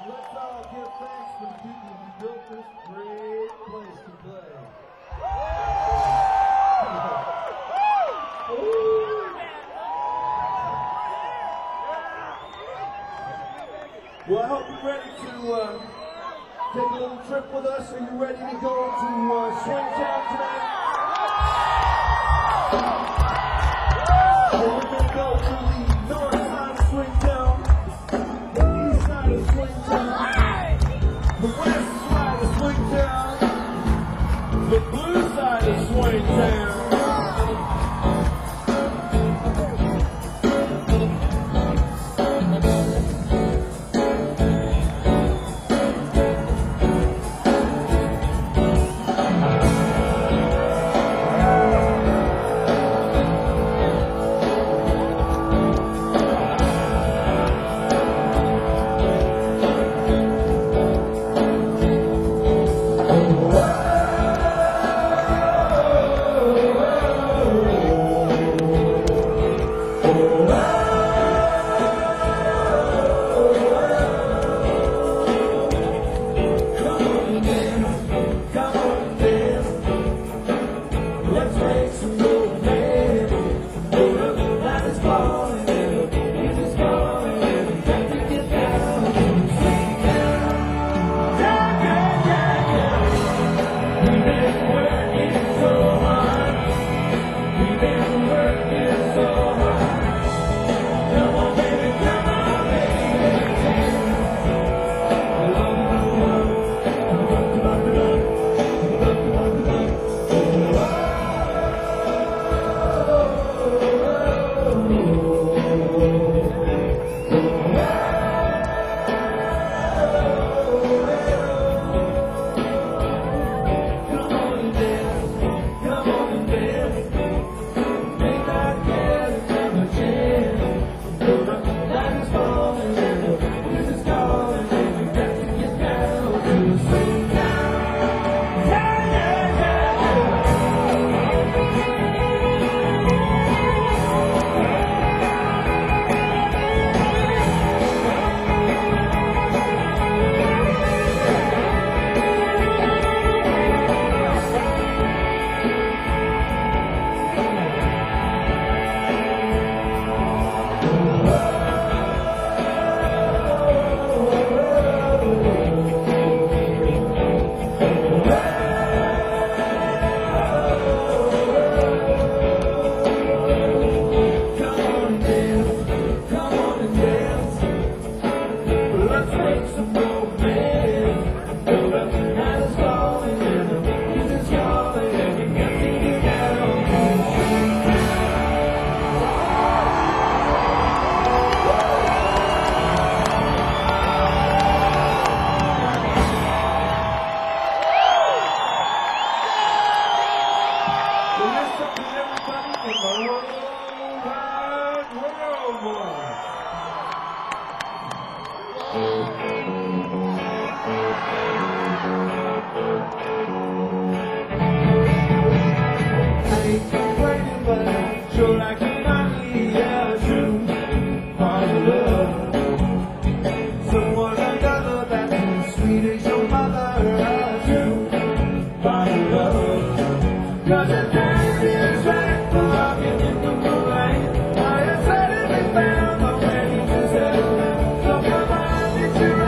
Let's all give thanks for the people who built this great place to play. Well, I hope you're ready to take a little trip with us. Are you ready to go to Swingtown tonight? Well, we're going to go to the north side of Swingtown, the east side of Swingtown, the west side of Swingtown, the blue side of Swingtown. Did you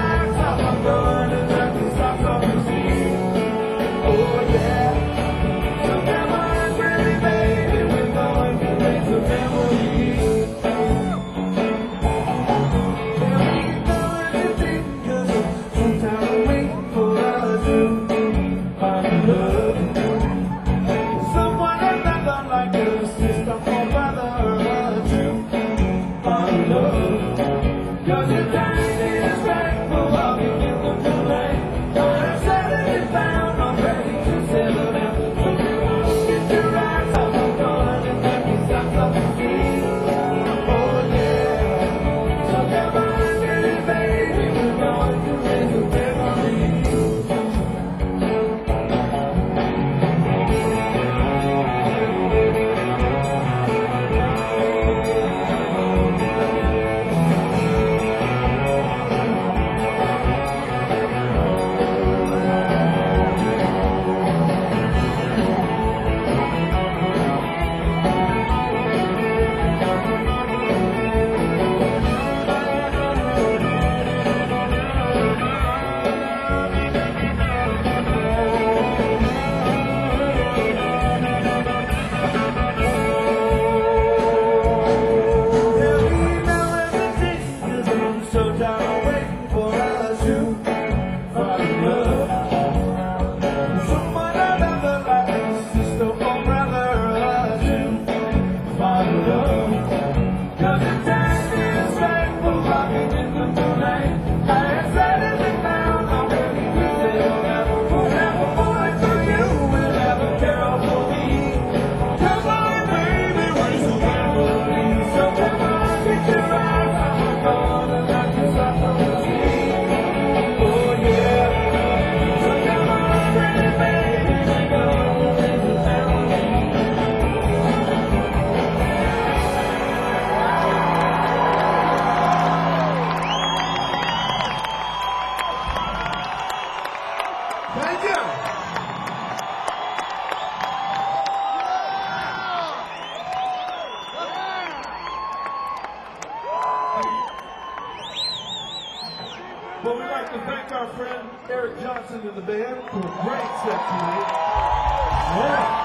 But we'd like to thank our friend Eric Johnson and the band for a great set tonight. Yeah.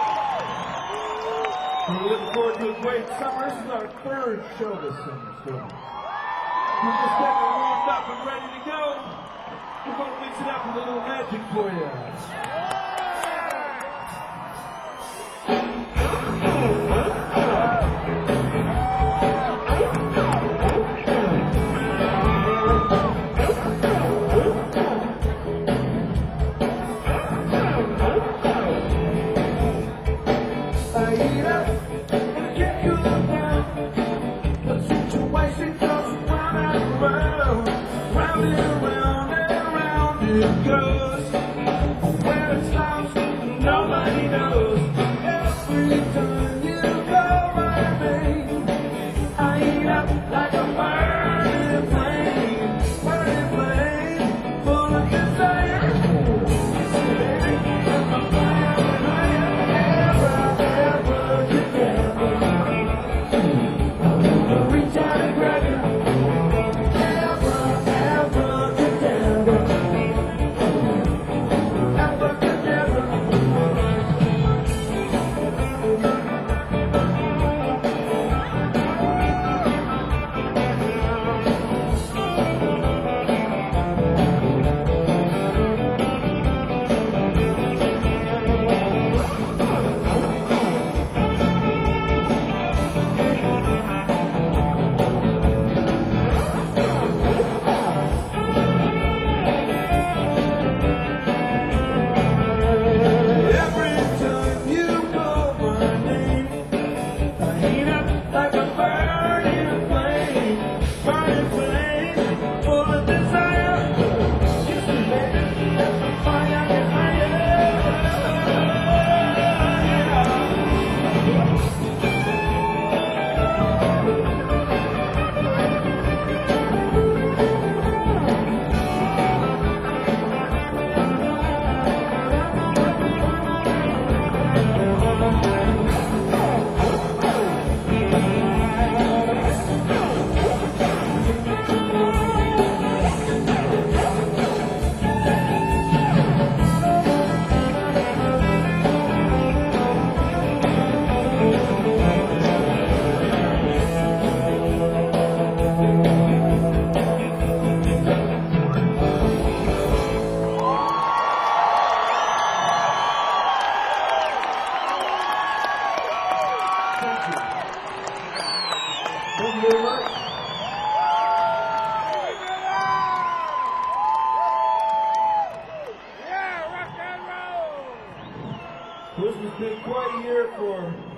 We're looking forward to a great summer. This is our third show this summer. So we're just getting warmed up and ready to go. We're going to mix it up with a little magic for you. It goes where it stops, nobody knows. Every time you go my way, I eat up like a burning flame, full of desire. Ever together, reach out and grab it. Thank you very much. Yeah, rock and roll! This has been quite a year for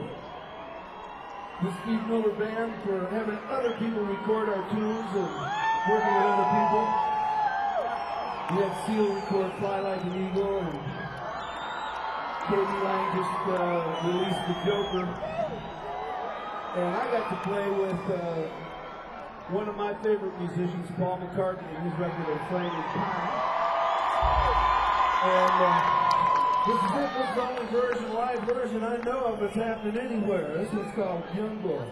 the Steve Miller Band, for having other people record our tunes and working with other people. We had Seal record Fly Like an Eagle, and Katie Lang just released The Joker. And I got to play with one of my favorite musicians, Paul McCartney, and his record of Flaming Pie. And this is it. This is the only version, live version I know of that's happening anywhere. This one's called Young Boy.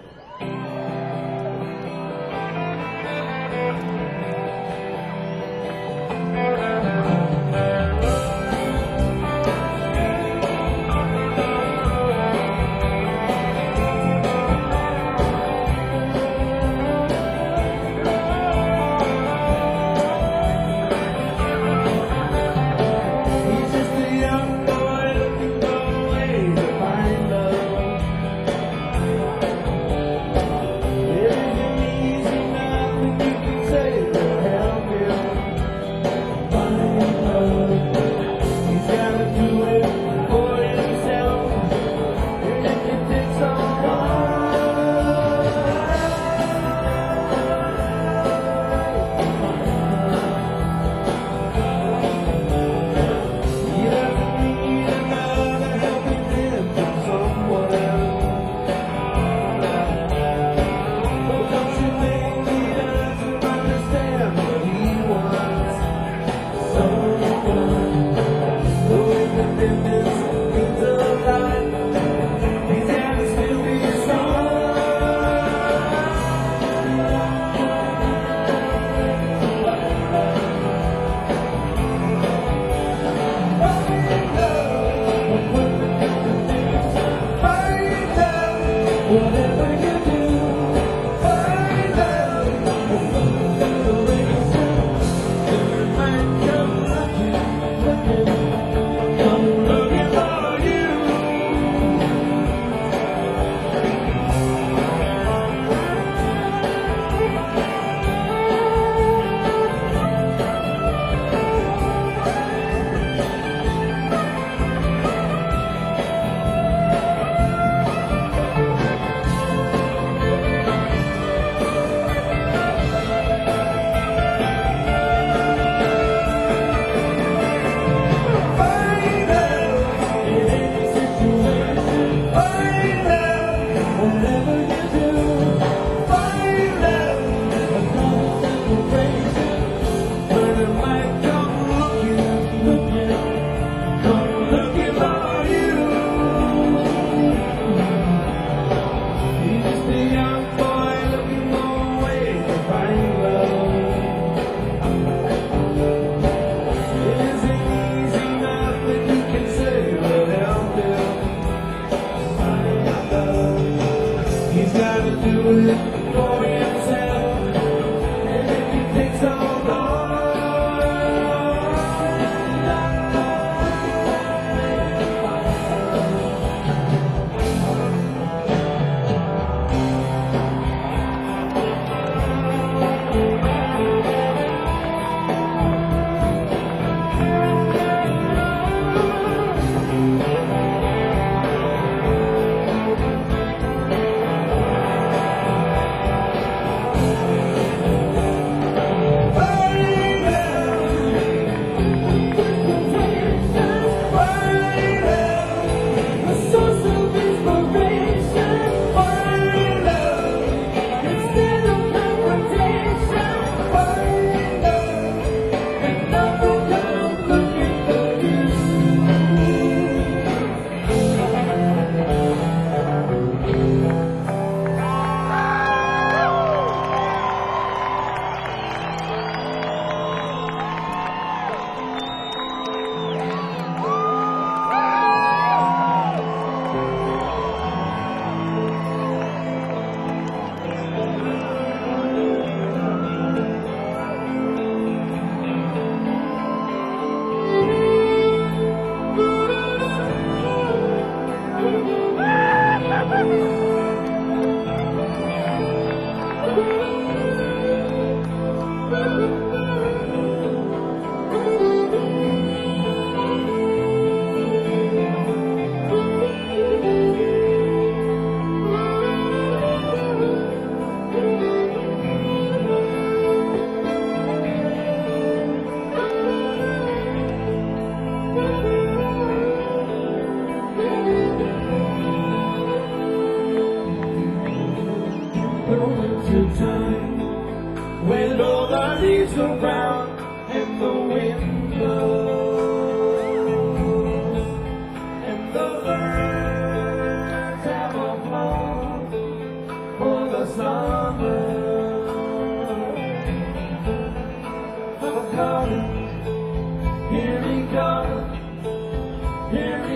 comes, here he comes, here he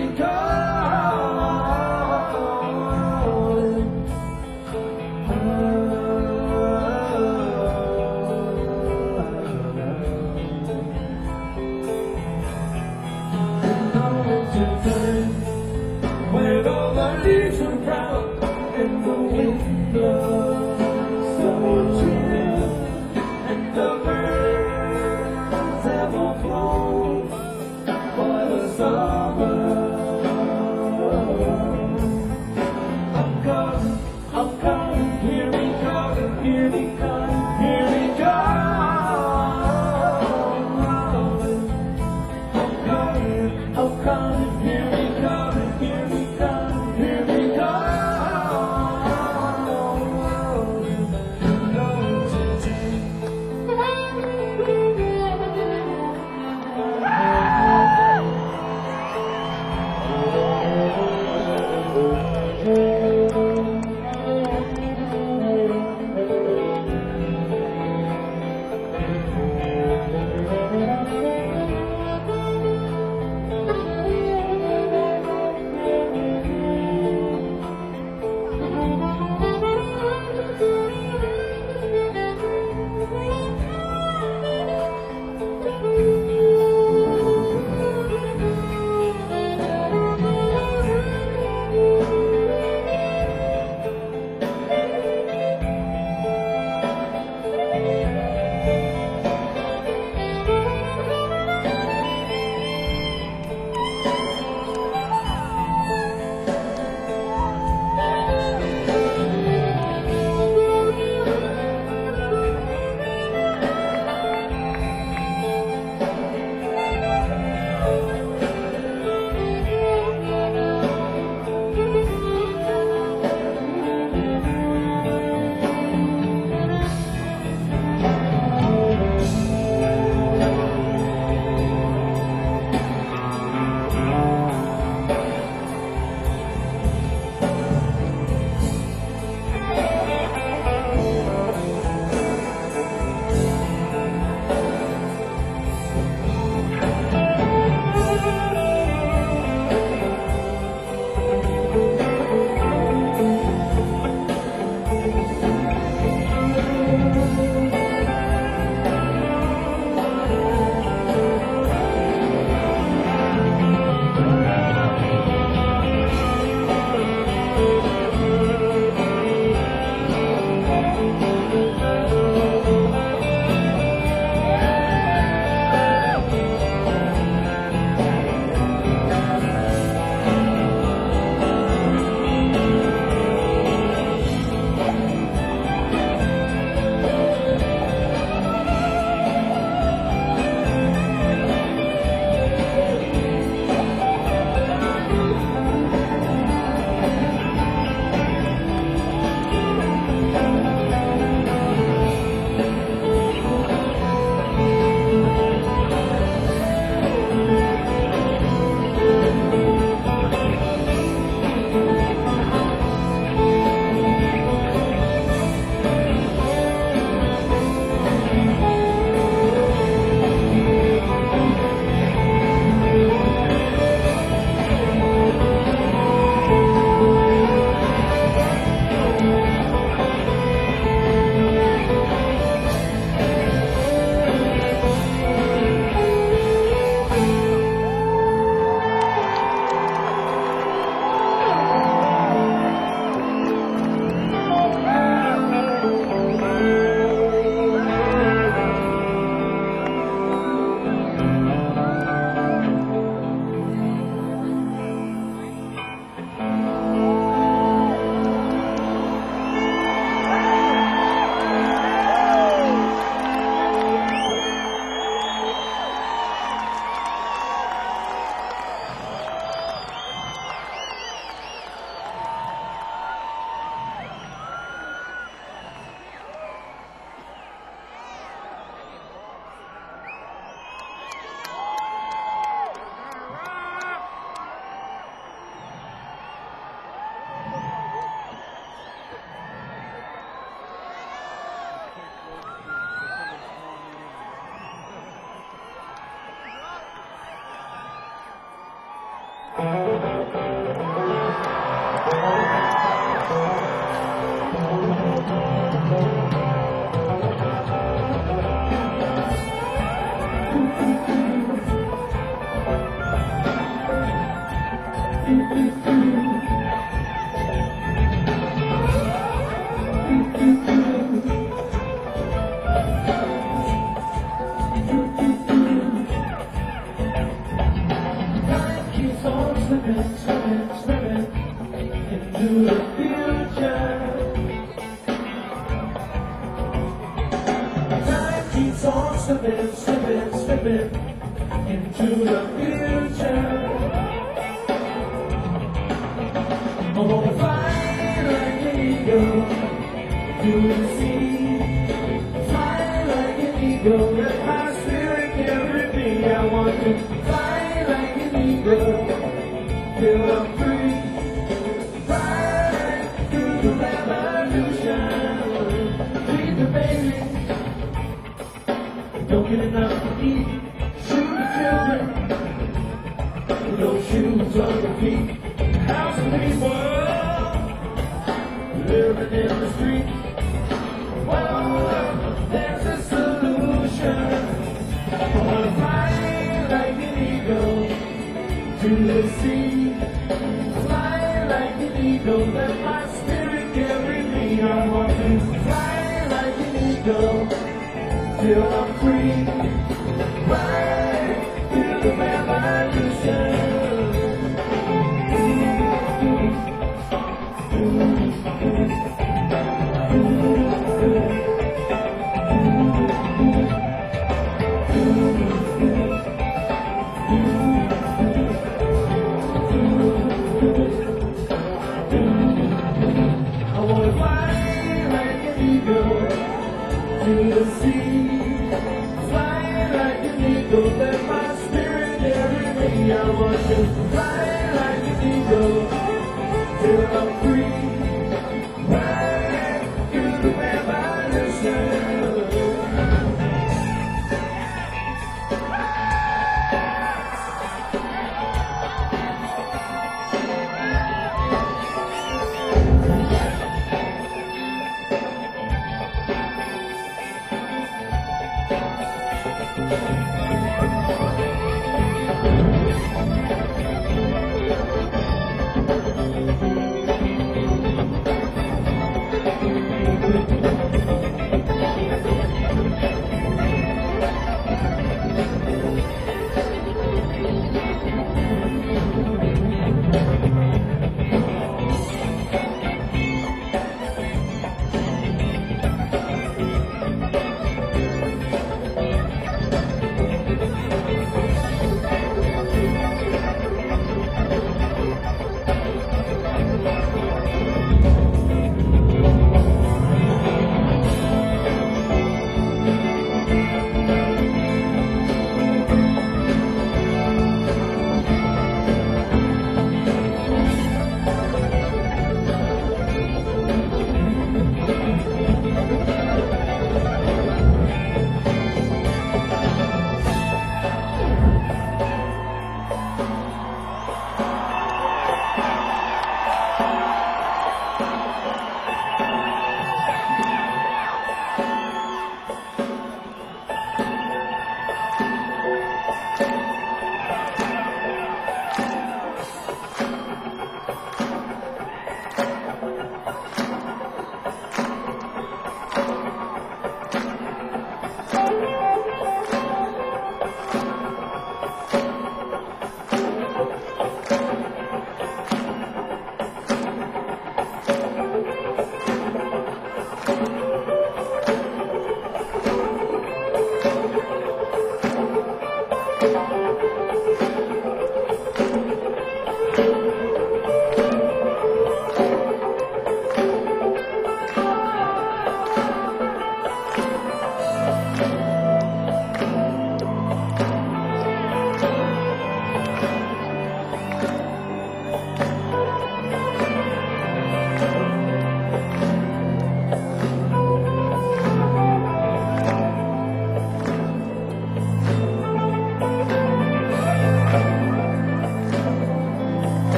when all the leaves are brown and the wind blows so chill and the birds have all flown for the summer. I'm coming, here he comes, here he comes, here he comes. I'm coming, here he comes, here he comes, here he comes. Time keeps on slipping, slipping, slipping into the future. Time keeps on slipping, slipping, slipping into the future. I wanna fly like an eagle to the sea. Fly like an eagle, let my spirit carry me. I want to fly like an eagle till I'm free. Fly through the revolution. Feed the baby. Don't get enough to eat. Shoot the children. No shoes on their feet. House of people living in the street. Well, there's a solution. I wanna fly like an eagle to the sea. Fly like an eagle, let my spirit carry me. I want to fly like an eagle till I'm free. Fly to the revolution. I wanna fly like an eagle to the sea. Fly like an eagle, let my spirit carry me. I want to fly like an eagle till I'm free. Fly to the revolution.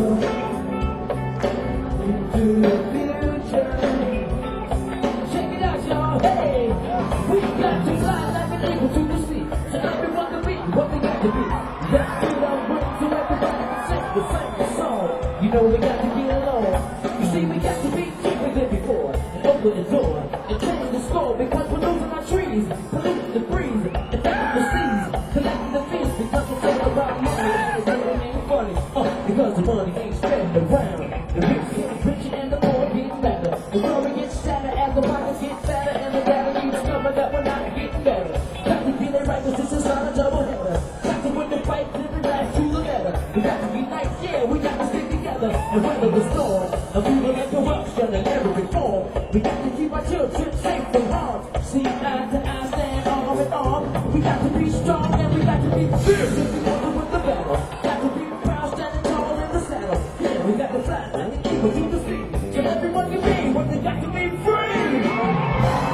into the future. Check it out, y'all. Hey, we got to fly like an eagle to the sea. So everyone can be what we got to be. Let's do our work so everybody can sing the same song. You know we got to get along. You see, we got to be deeper than before. And open the door and change the score because we're losing our trees, polluting the breeze, affecting the seas, collecting the fees because it's all about money. And it ain't funny, because the money ain't spread around. The rich get richer and the poor get better. The glory gets shattered as the pockets get fatter, and the data you discover that we're not getting better. Got to get it right, cause this is not a double header. Got to win the fight, living life to the letter. We got to unite, yeah, we got to stick together and weather the storm. And we will interruption and never reform. We got to keep our children safe from harm. See eye to eye, stand arm in arm. We got to be strong and we got to be fierce if we want to win the battle. Got to be proud, standing tall in the saddle. Yeah, we got to fly like an eagle to the sea. So everyone can be what they got to be free.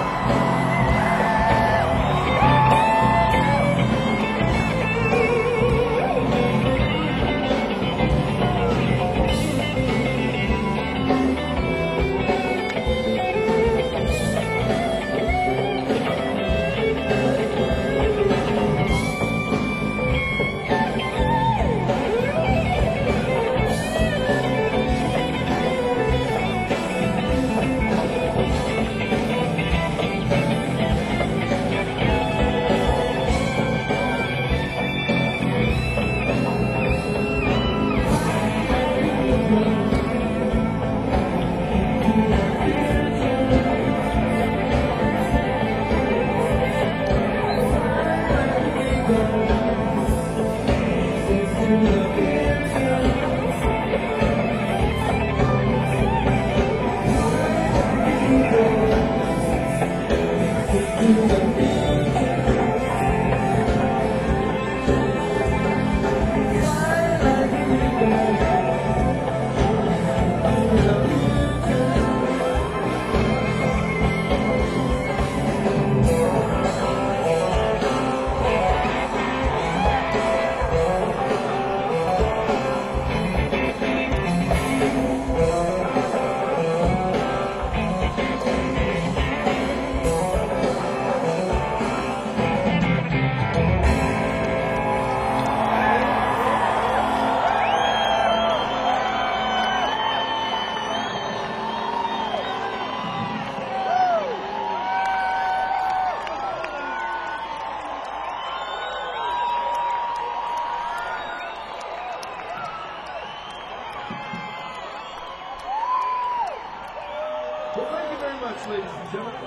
Well, thank you very much, ladies and gentlemen.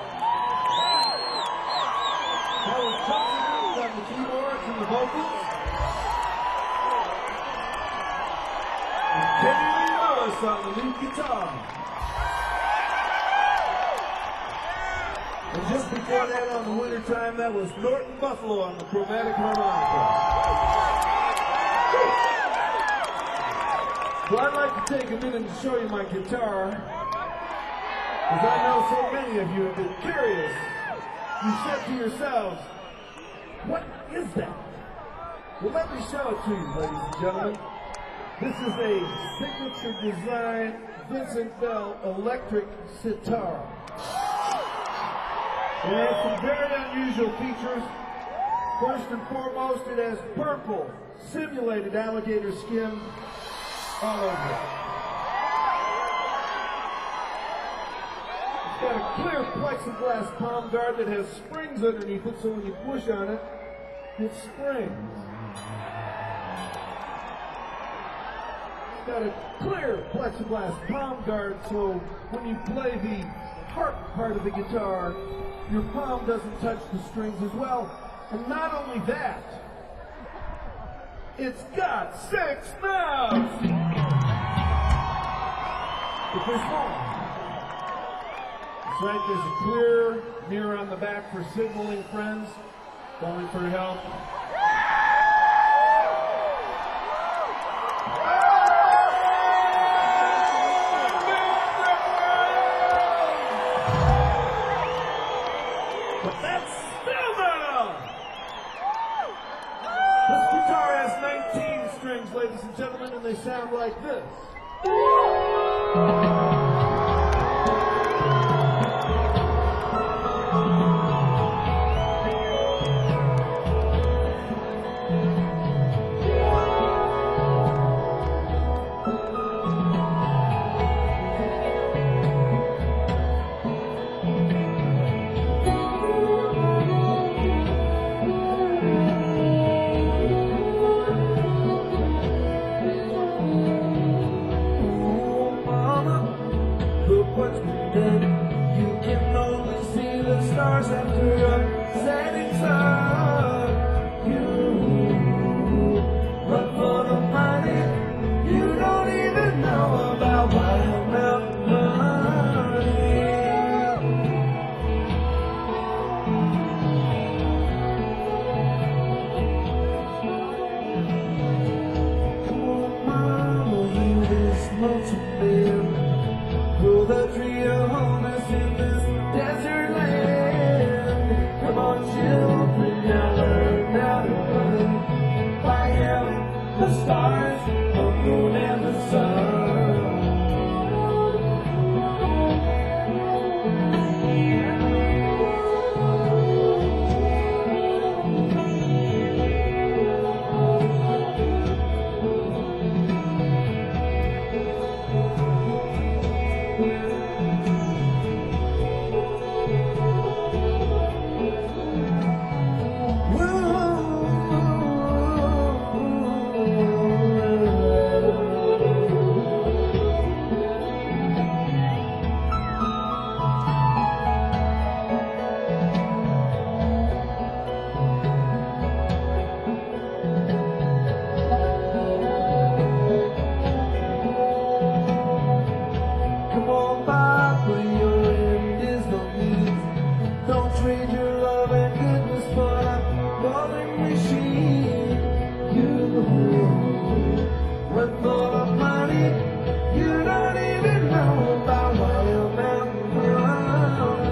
Howard Thompson on the keyboards and the vocals. And Kenny Lee Lewis on the lead guitar. And just before that, on the winter time, that was Norton Buffalo on the chromatic harmonica. So I'd like to take a minute to show you my guitar. Because I know so many of you have been curious. You said to yourselves, what is that? Well, let me show it to you, ladies and gentlemen. This is a signature design Vincent Bell electric sitar. It has some very unusual features. First and foremost, it has purple simulated alligator skin all over it. It's got a clear plexiglass palm guard that has springs underneath it, so when you push on it, it springs. It's got a clear plexiglass palm guard, so when you play the harp part of the guitar, your palm doesn't touch the strings as well. And not only that, it's got 6 knobs! But there's more. That's right, there's a clear mirror on the back for signaling friends, calling for help. But that's still not all. This guitar has 19 strings, ladies and gentlemen, and they sound like this. What's been done? You can only see the stars after a setting sun. You run for the money. You don't even know about wild mountain money. Oh, mama, you this lonesome man. Grow the tree of wholeness in this desert land. Come on, children, now learn how to run. By hell, the stars, the moon, and the sun. Come on, Bob, for your end is no need. Don't trade your love and goodness for a rolling machine. You run for the money. You don't even know about wild mountain money.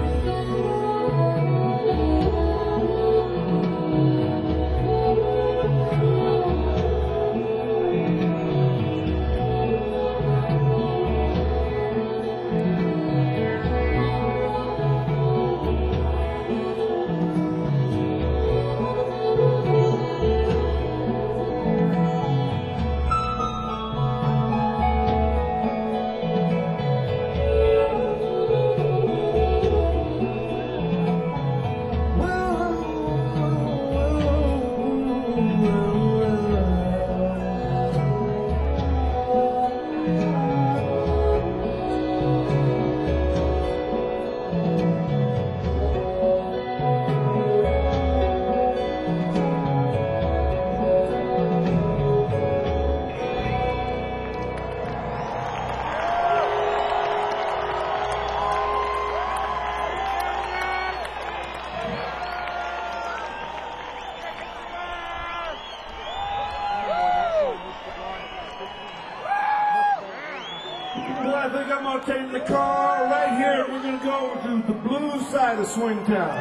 Well, I think I'm gonna take the car right here. We're gonna go to the blues side of Swingtown.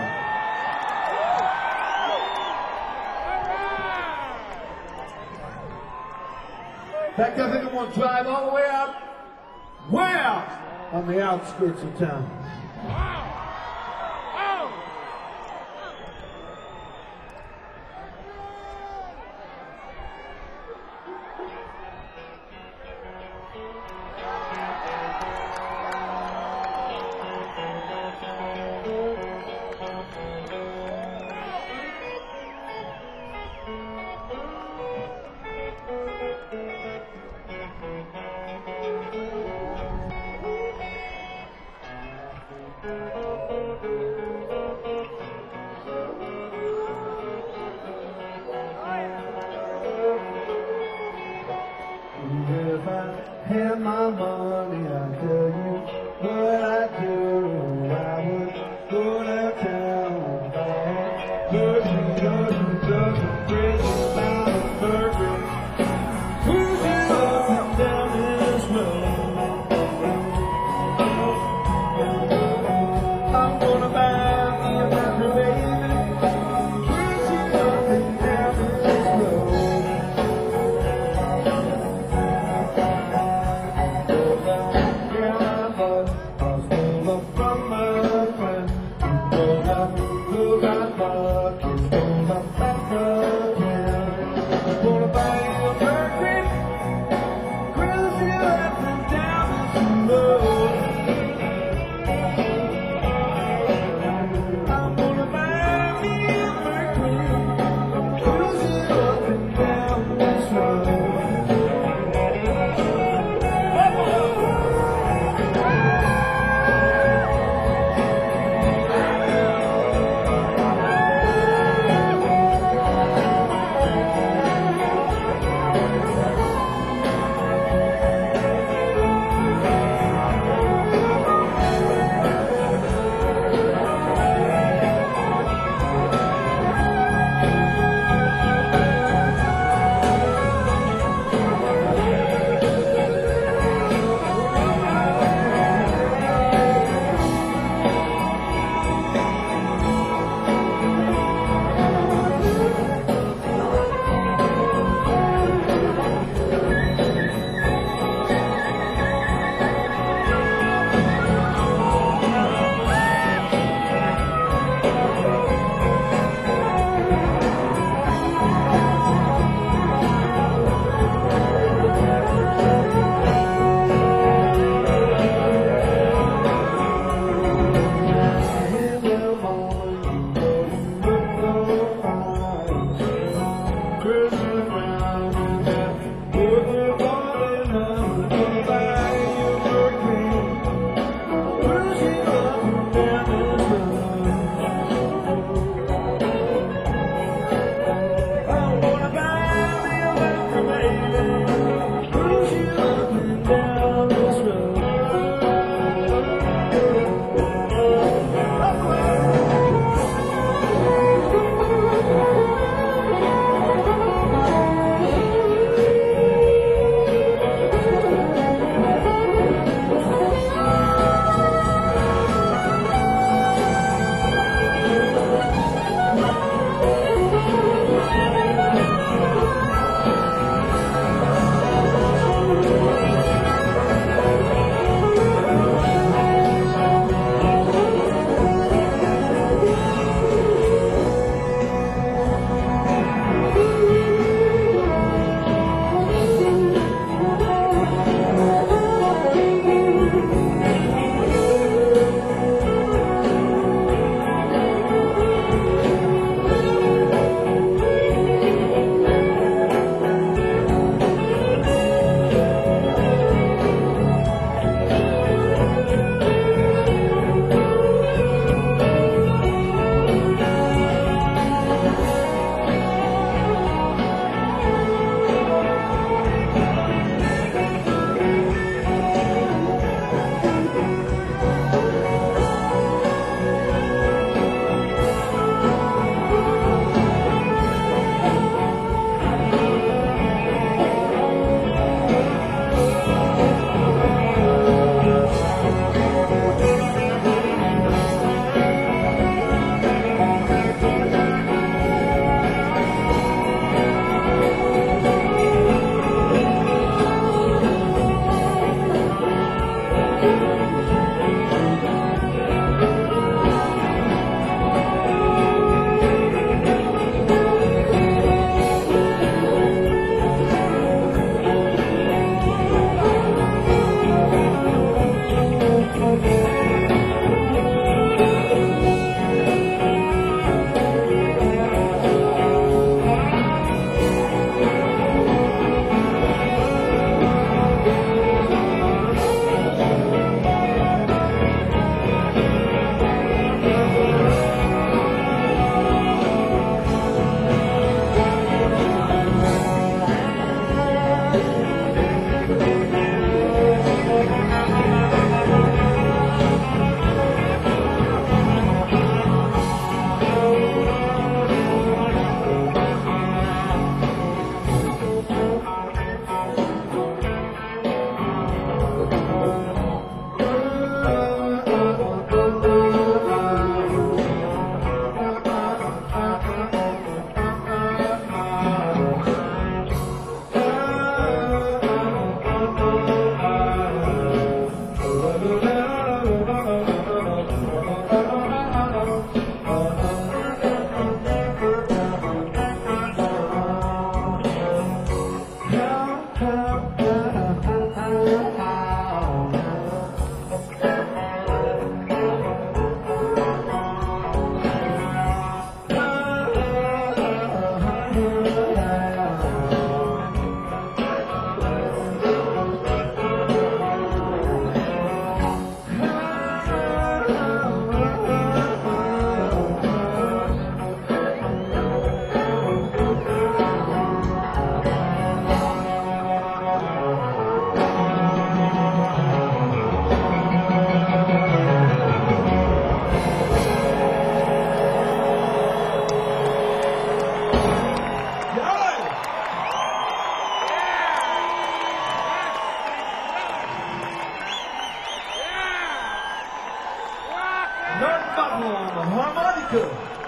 In fact, I think I'm gonna drive all the way out, on the outskirts of town. If I had my money, I'd tell you what I'd do. I would go downtown, bridge down a Burger, cruising up and down this road. I'm gonna buy me a Mercury, baby, cruising up and down this road. Buckle on the harmonica.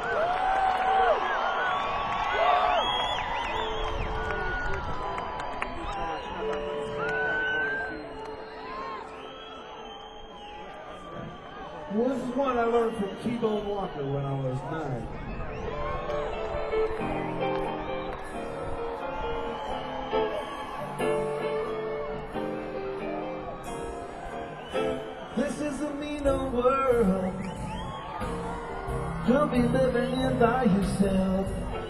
Well, this is one I learned from T-Bone Walker when I was 9. This is a mean old world. Don't be living in by yourself.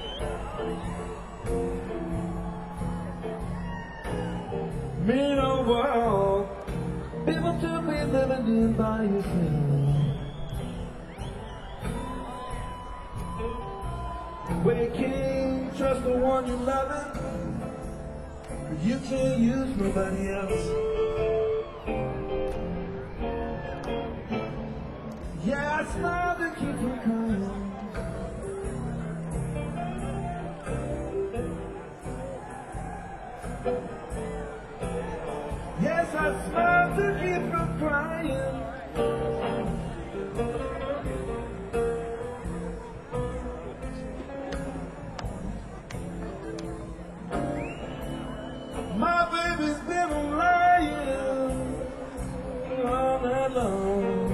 Mean old world. People should be living in by yourself. When you can't trust the one you love, you can't use nobody else. Yeah, I smile to keep from crying. Yes, I smile to keep from crying. My baby's been lying all night long.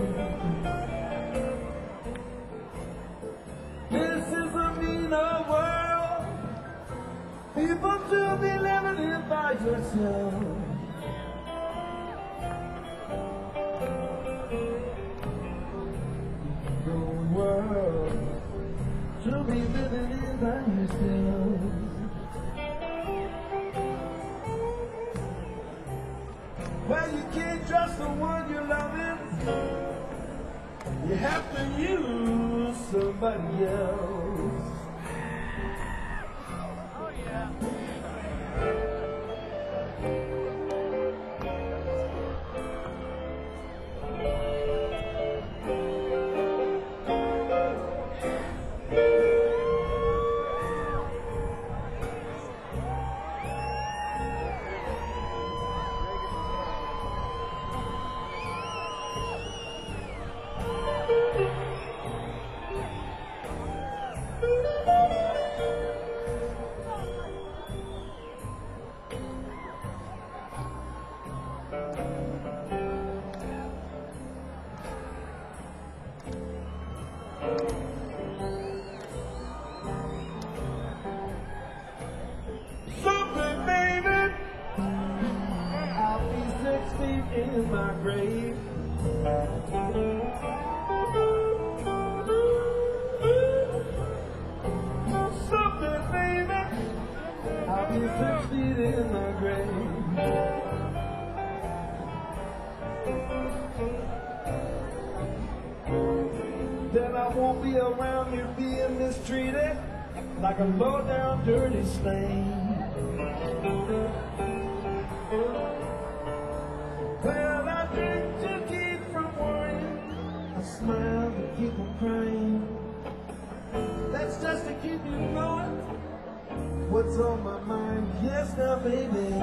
This is a mean old world. People should be living in by yourself. The world should be living in by yourself. Well, you can't trust the one you're loving. You have to use somebody else. Oh, yeah. Someday, baby, I'll be 6 feet in my grave. Someday, baby, I'll be 6 feet in my grave. Then I won't be around you being mistreated like a low-down dirty slave. Well, I drink to keep from worrying, I smile to keep from crying. That's just to keep you knowing what's on my mind. Yes, now, baby.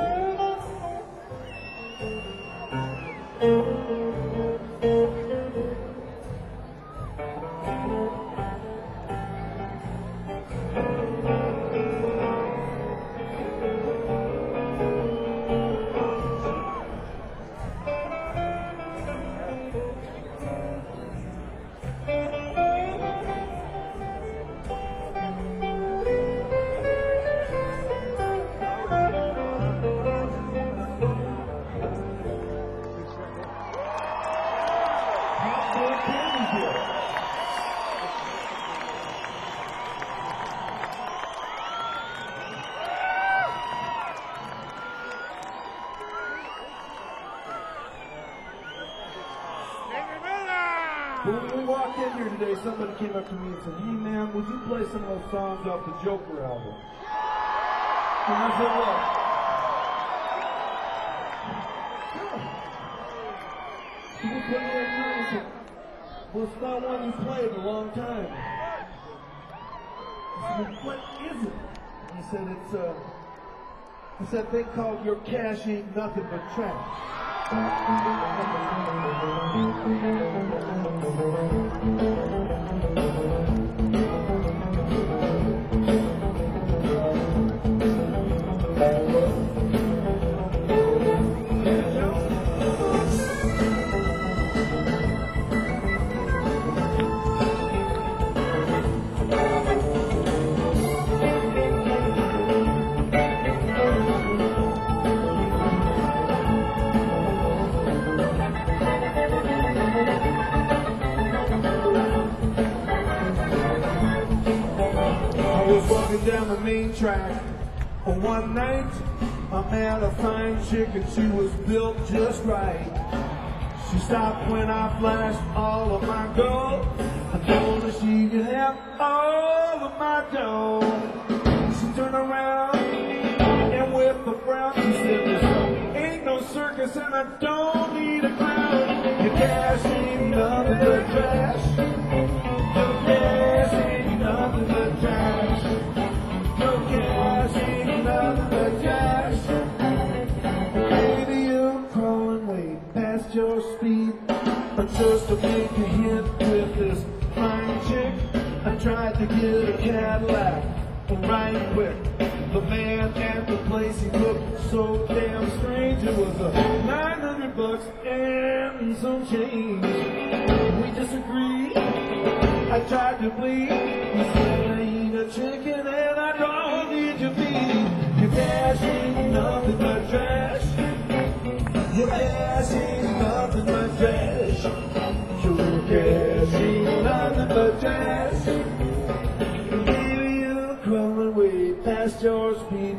When we walked in here today, somebody came up to me and said, "Hey man, would you play some of those songs off the Joker album?" And I said, "What?" He was putting it in and said, "Well, it's not one you played in a long time." I said, "Well, what is it?" He said, "It's that thing called Your Cash Ain't Nothing But Trash." walking down the main track. One night, I met a fine chick and she was built just right. She stopped when I flashed all of my gold. I told her she could have all of my dough. She turned around and with a frown she said, "This ain't no circus and I don't need a clown. Your cash ain't nothing but trash. Your cash ain't nothing but trash. Your cash ain't nothing but trash. Baby, you're crawling way past your speed. Just to make a hit with this fine chick, I tried to get a Cadillac right quick. The man at the place, he looked so damn strange. It was $900 and some change. We disagreed. I tried to plead. He said, I ain't a chicken and I don't need your feed. Your cash ain't nothing but trash. Your cash ain't nothing but trash. Your cash ain't nothing but trash. Baby, you're crawling way past your speed.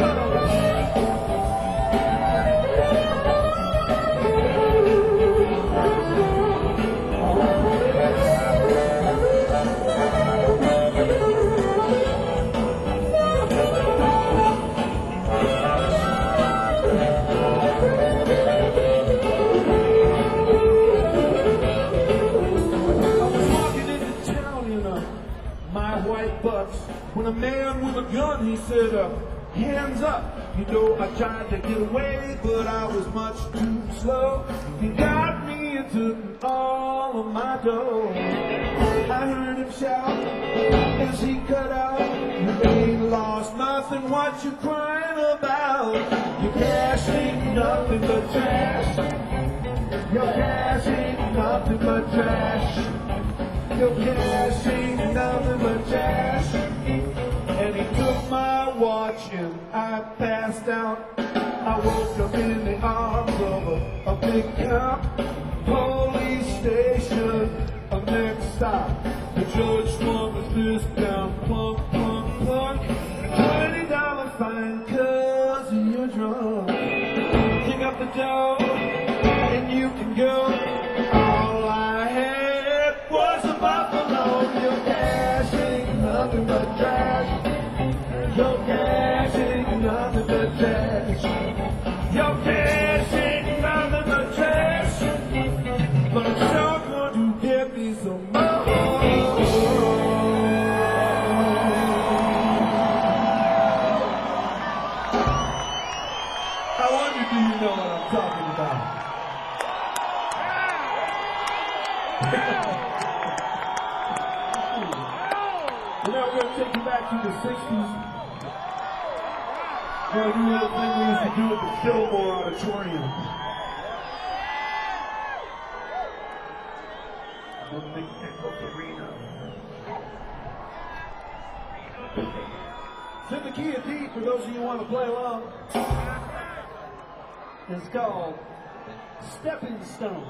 When a man with a gun, he said, hands up. You know, I tried to get away, but I was much too slow. He got me and took all of my dough. I heard him shout as he cut out, "You ain't lost nothing, what you crying about? Your cash ain't nothing but trash. Your cash ain't nothing but trash. Your cash ain't nothing but trash." And he took my watch and I passed out. I woke up in the arms of a big cop. Police station, next stop. The judge swung his fist down, plunk, plunk, plunk. $20 fine 'cause you're drunk. Pick up the dough and you can go. All I had was a buffalo. Your cash ain't nothing but trash. Your cash ain't nothing but trash. Your cash ain't nothing but trash. But I'm sure going to get me some more. I wonder, do you know what I'm talking about? Now we're going to take you back to the 60s. We're going to do a little thing we used to do at the Fillmore Auditorium. The McNichols Arena. It's in the key of D for those of you who want to play along. It's called Stepping Stone.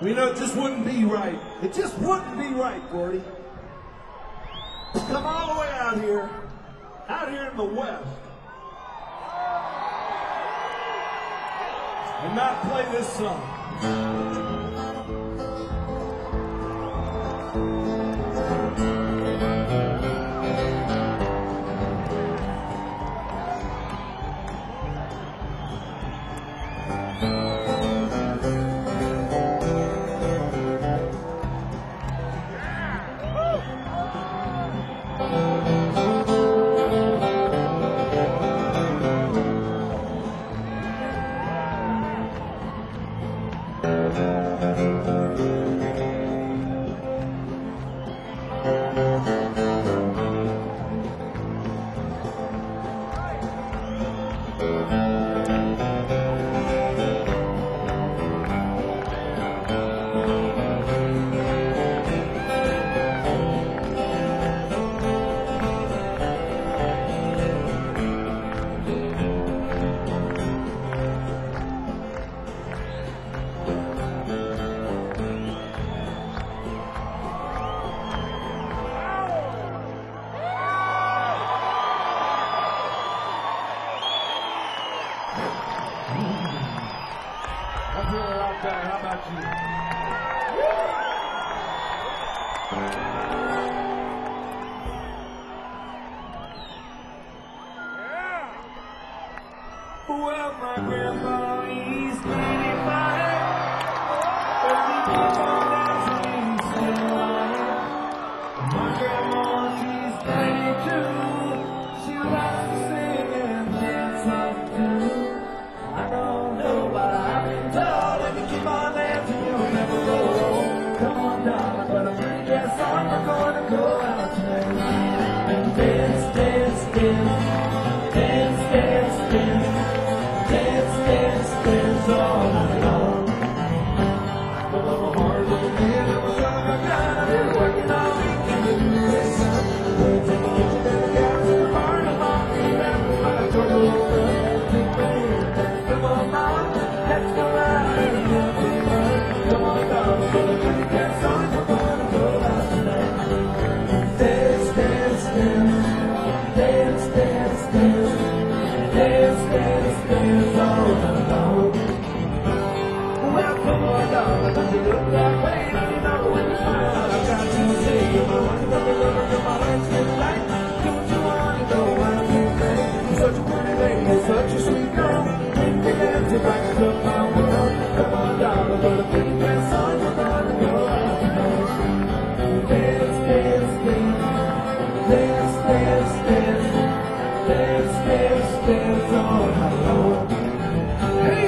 You know, it just wouldn't be right. It just wouldn't be right, Gordy. To come all the way out here in the West, and not play this song. I'm feeling a lot better. How about you? Well, my grandma, he's 95, but he keeps on dancing, he's still alive. My grandma, she's 92, she likes to sing and dance like too. I don't know, but I can tell if you keep on dancing, you'll never grow old. Come on, darling, but I'm gonna guess on, we're gonna go out tonight and dance, dance, dance, dance, dance, dance. Dance, dance, dance all night long. But I'm a hard little man, I'm a summer guy, I've been working all weekend to do this. We're taking kitchen and the gas in the barn, I'm on me, that's my trouble over. Take my hand, and come on, mom, let's go out and have some fun. Come on, darling, put a pretty dance on, we're gonna go out tonight. Dance, dance, dance, dance, dance, dance. Dance, dance, dance all night long. Well, come on, darling, don't you look that way? You know when you smile, I've got to say you're my one, but the lover of my heart's been light. Don't you want to know what you think? You're such a pretty lady, such a sweet girl. When you dance, it brightens up my world. Come on, darling, put a pretty dance on, we're gonna go out tonight. Dance, dance, dance, dance, dance, dance. Dance, dance, dance all night long. Hey,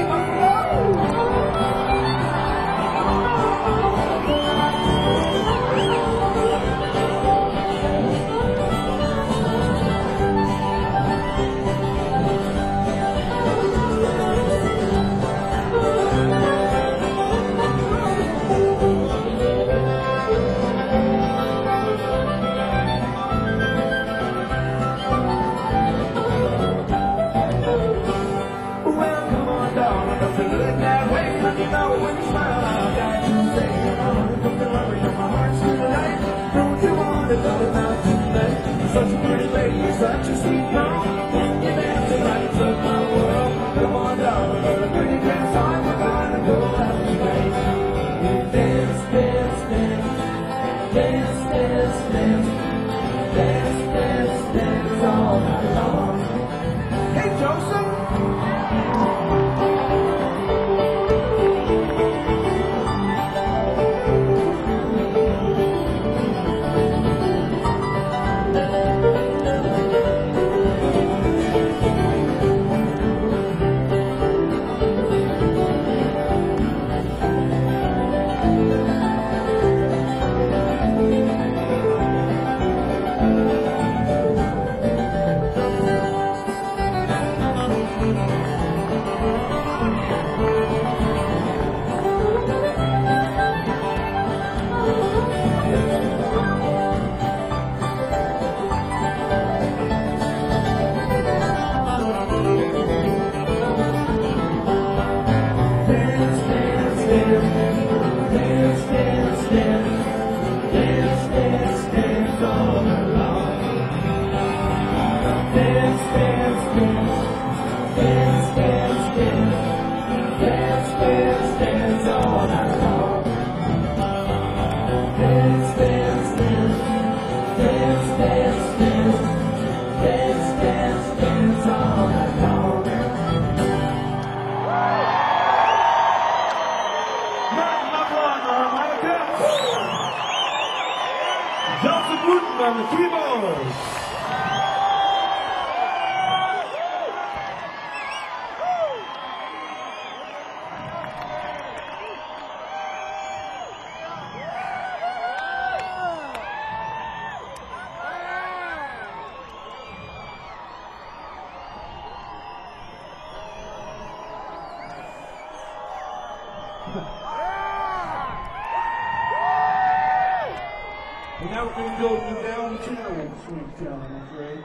such a pretty lady, such a sweet girl. When you dance, it lights up my world. Come on, darling, put a pretty dance on, we're gonna go out tonight. Dance, dance, dance, dance, dance, dance, dance, dance, dance all night long. Hey, Joseph. But now we're going to go to the down channel swing town, I'm afraid.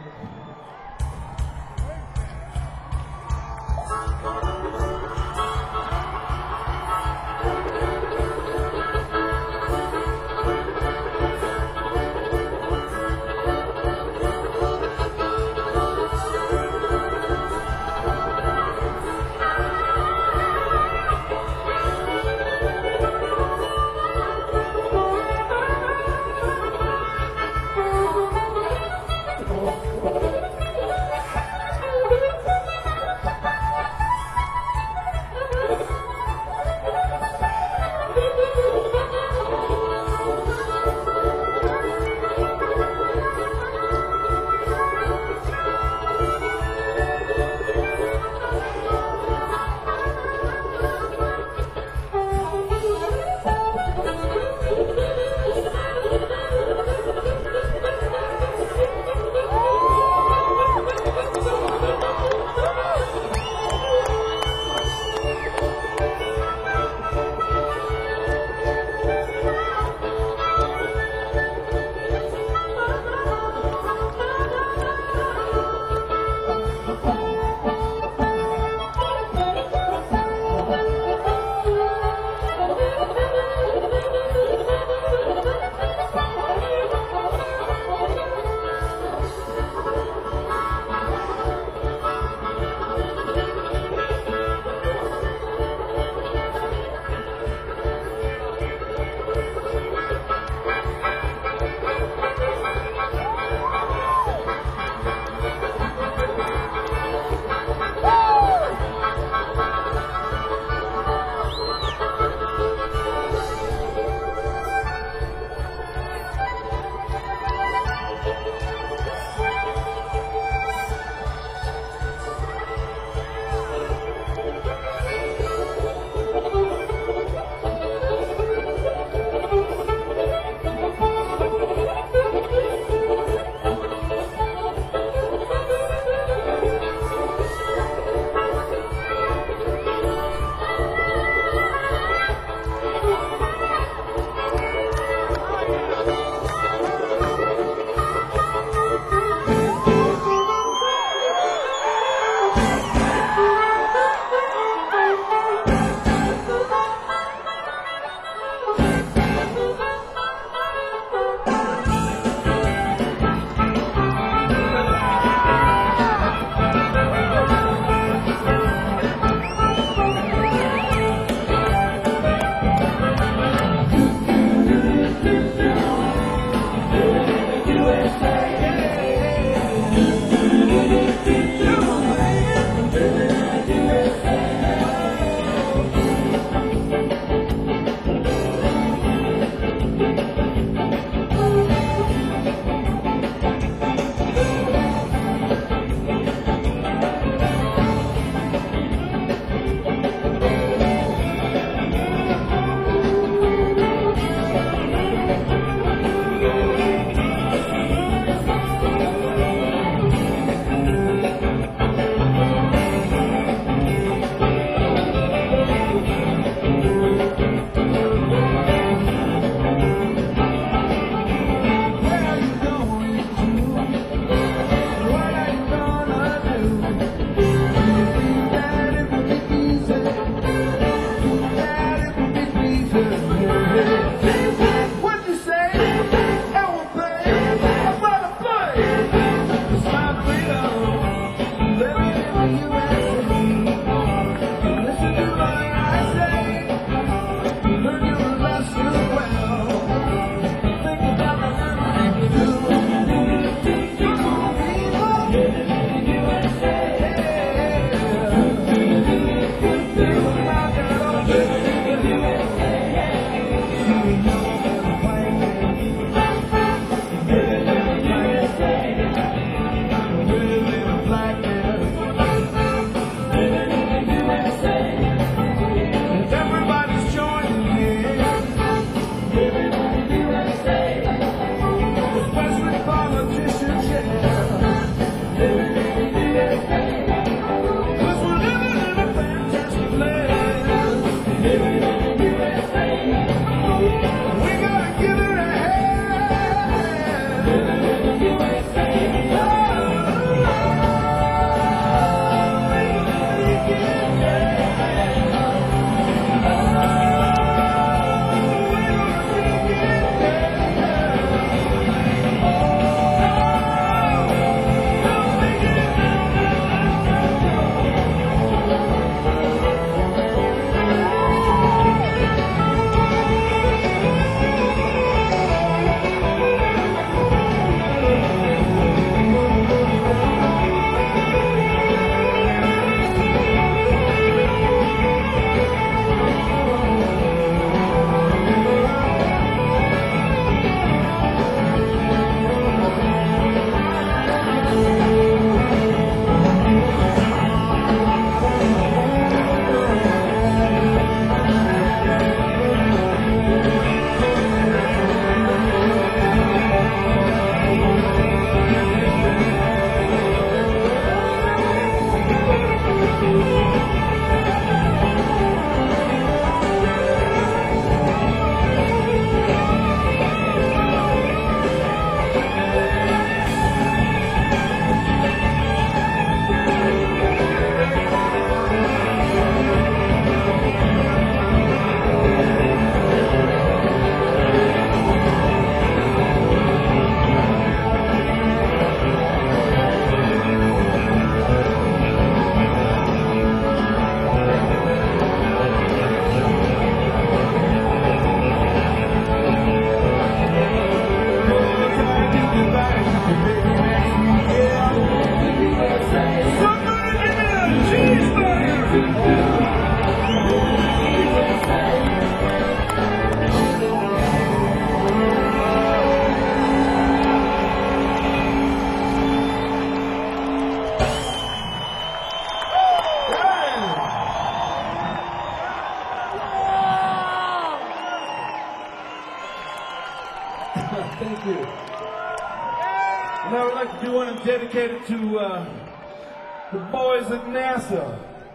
like to do one and dedicate it to the boys at NASA.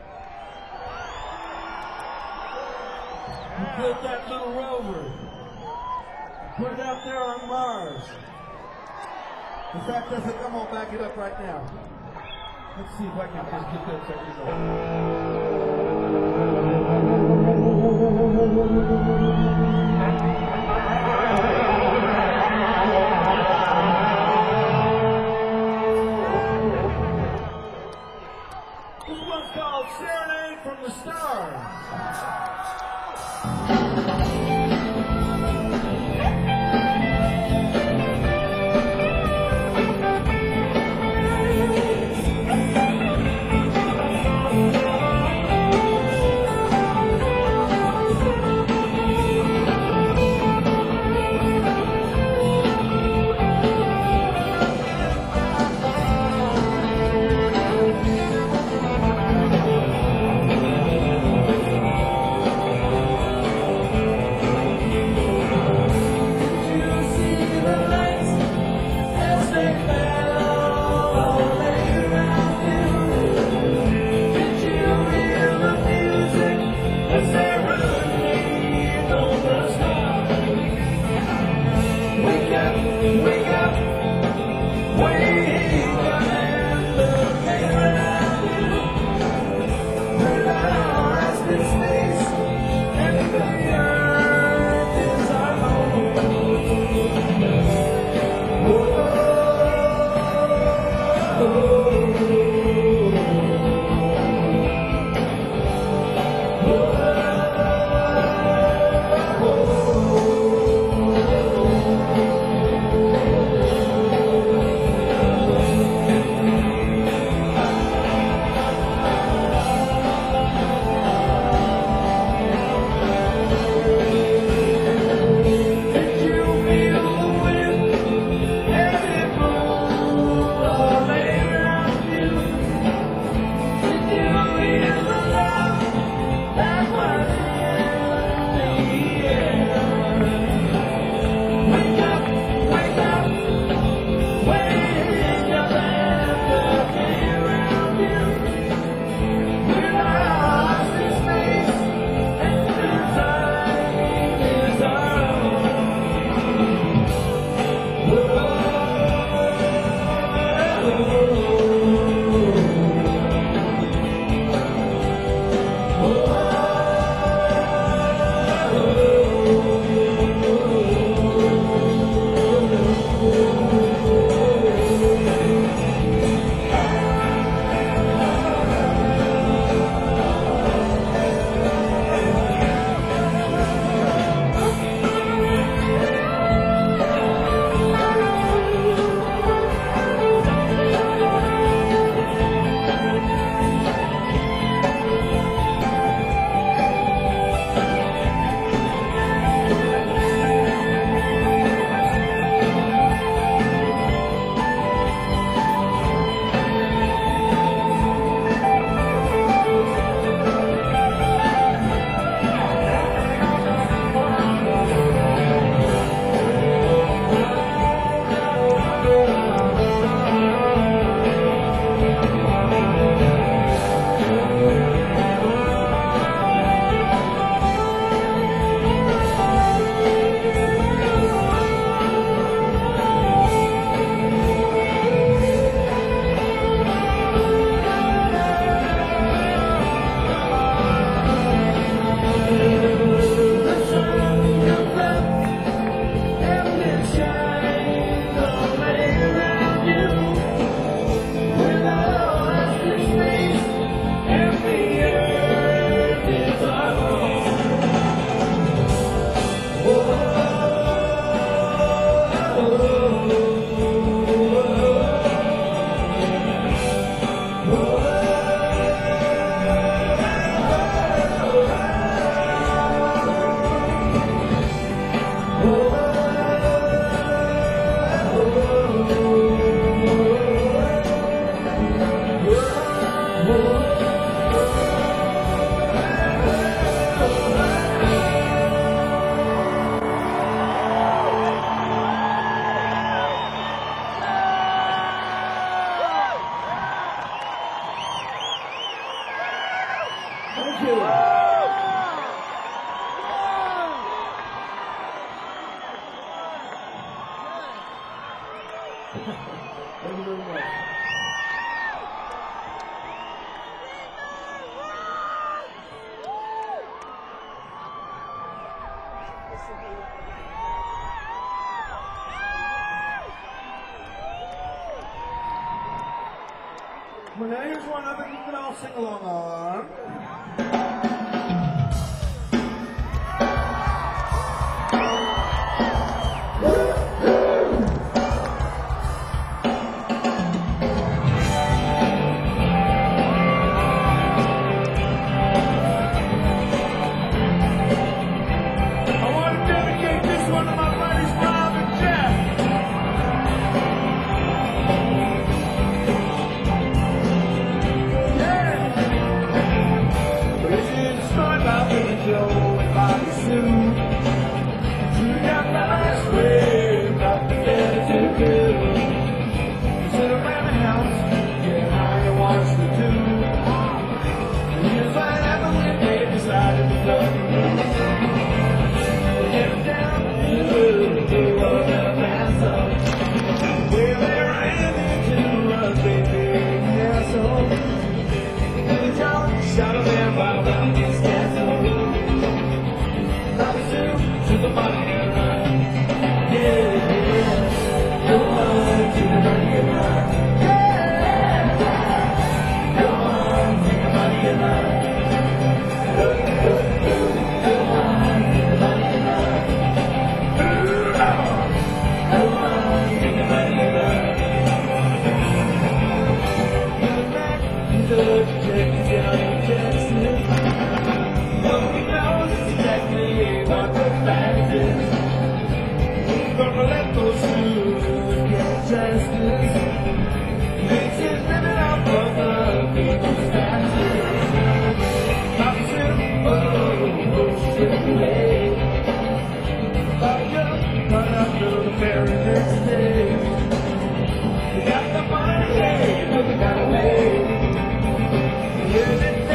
Who built that little rover. Put it out there on Mars. In fact, I'm gonna back it up right now. Let's see if I can just get that technical. This one's called Serenade from the Stars. Thank you. Thank you very much. Well, now here's one other you can all sing along on. I want to dedicate this one to my buddies Rob and Jeff. This is a story about Billy Joe and Bobby Sue. Two got last way, nothing better to do. Sit around the house, get high and watch the news. And here's what happened when they decided to love you. Get down to the road of ransom. Well, they ran into a big asshole. Shot a man by one of his castle. Bobby Sue to the money and run. Yeah, go on to the money and run. Yeah, go on to the money and run. Go on to the money and run. Go on to the money and run. Get back to the detective. Nobody knows exactly what the fact is. Gonna let those who get justice. Makes it living off of the people's taxes. Bobby Sue, oh, strip away. Bobby up, run up to the ferry next day. We got the money, but we got away. Yeah,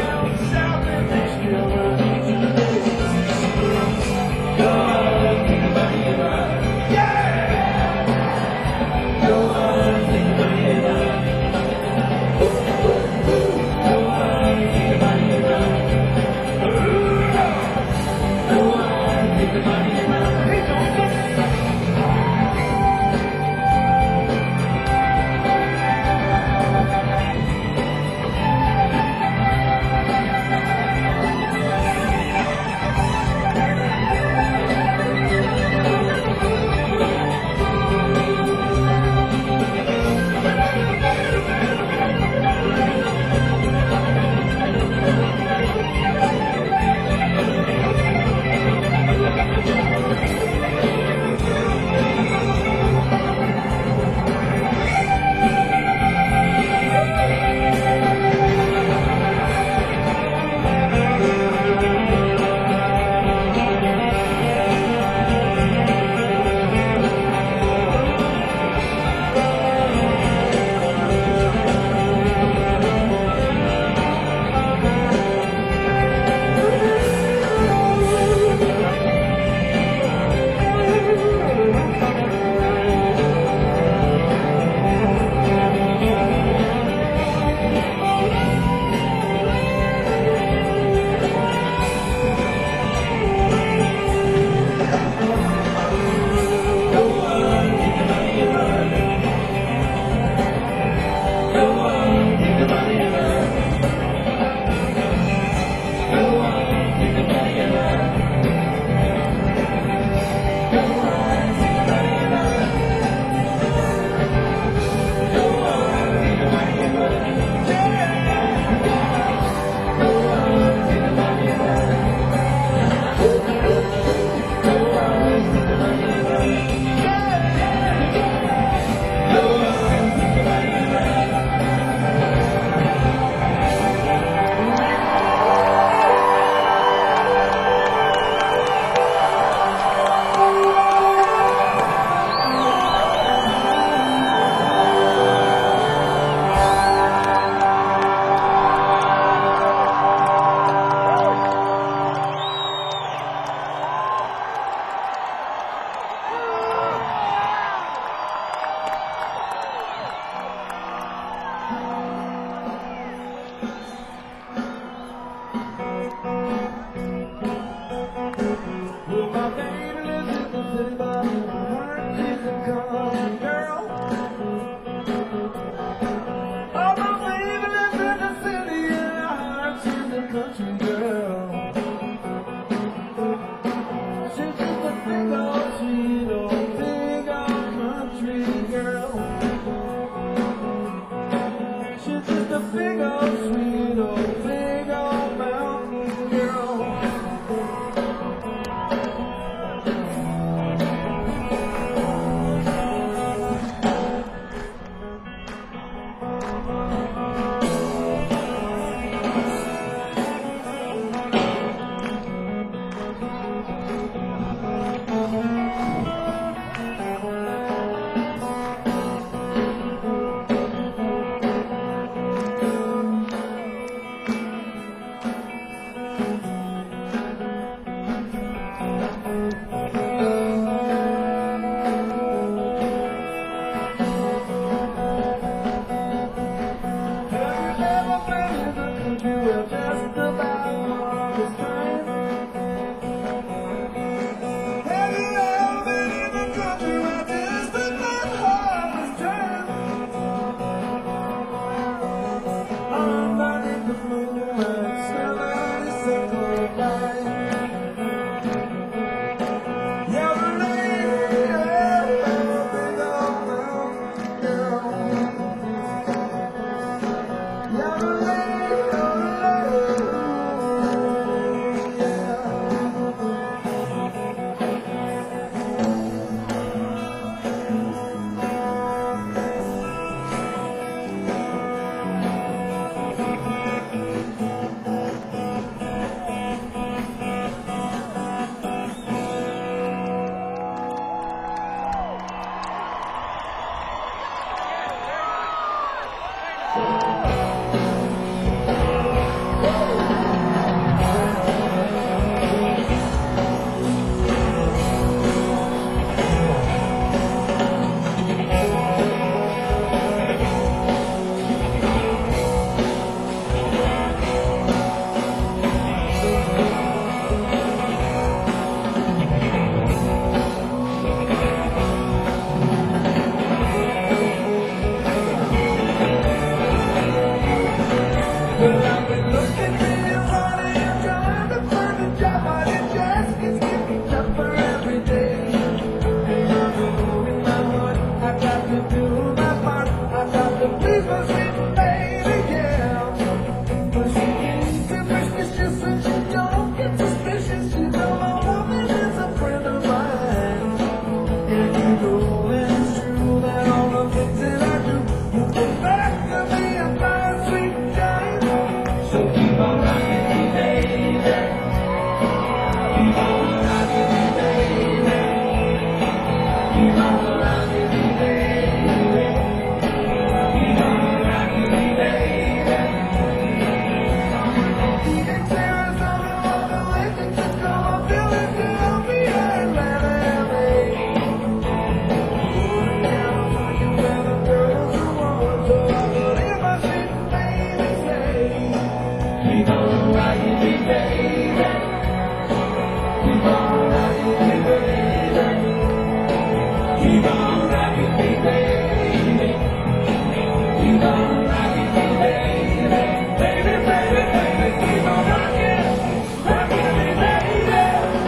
Keep on rocking me, baby. Keep on rocking me, baby. Keep on rocking me, baby. Keep on rocking me, baby. Baby, baby, baby, keep on rocking, rocking me, baby.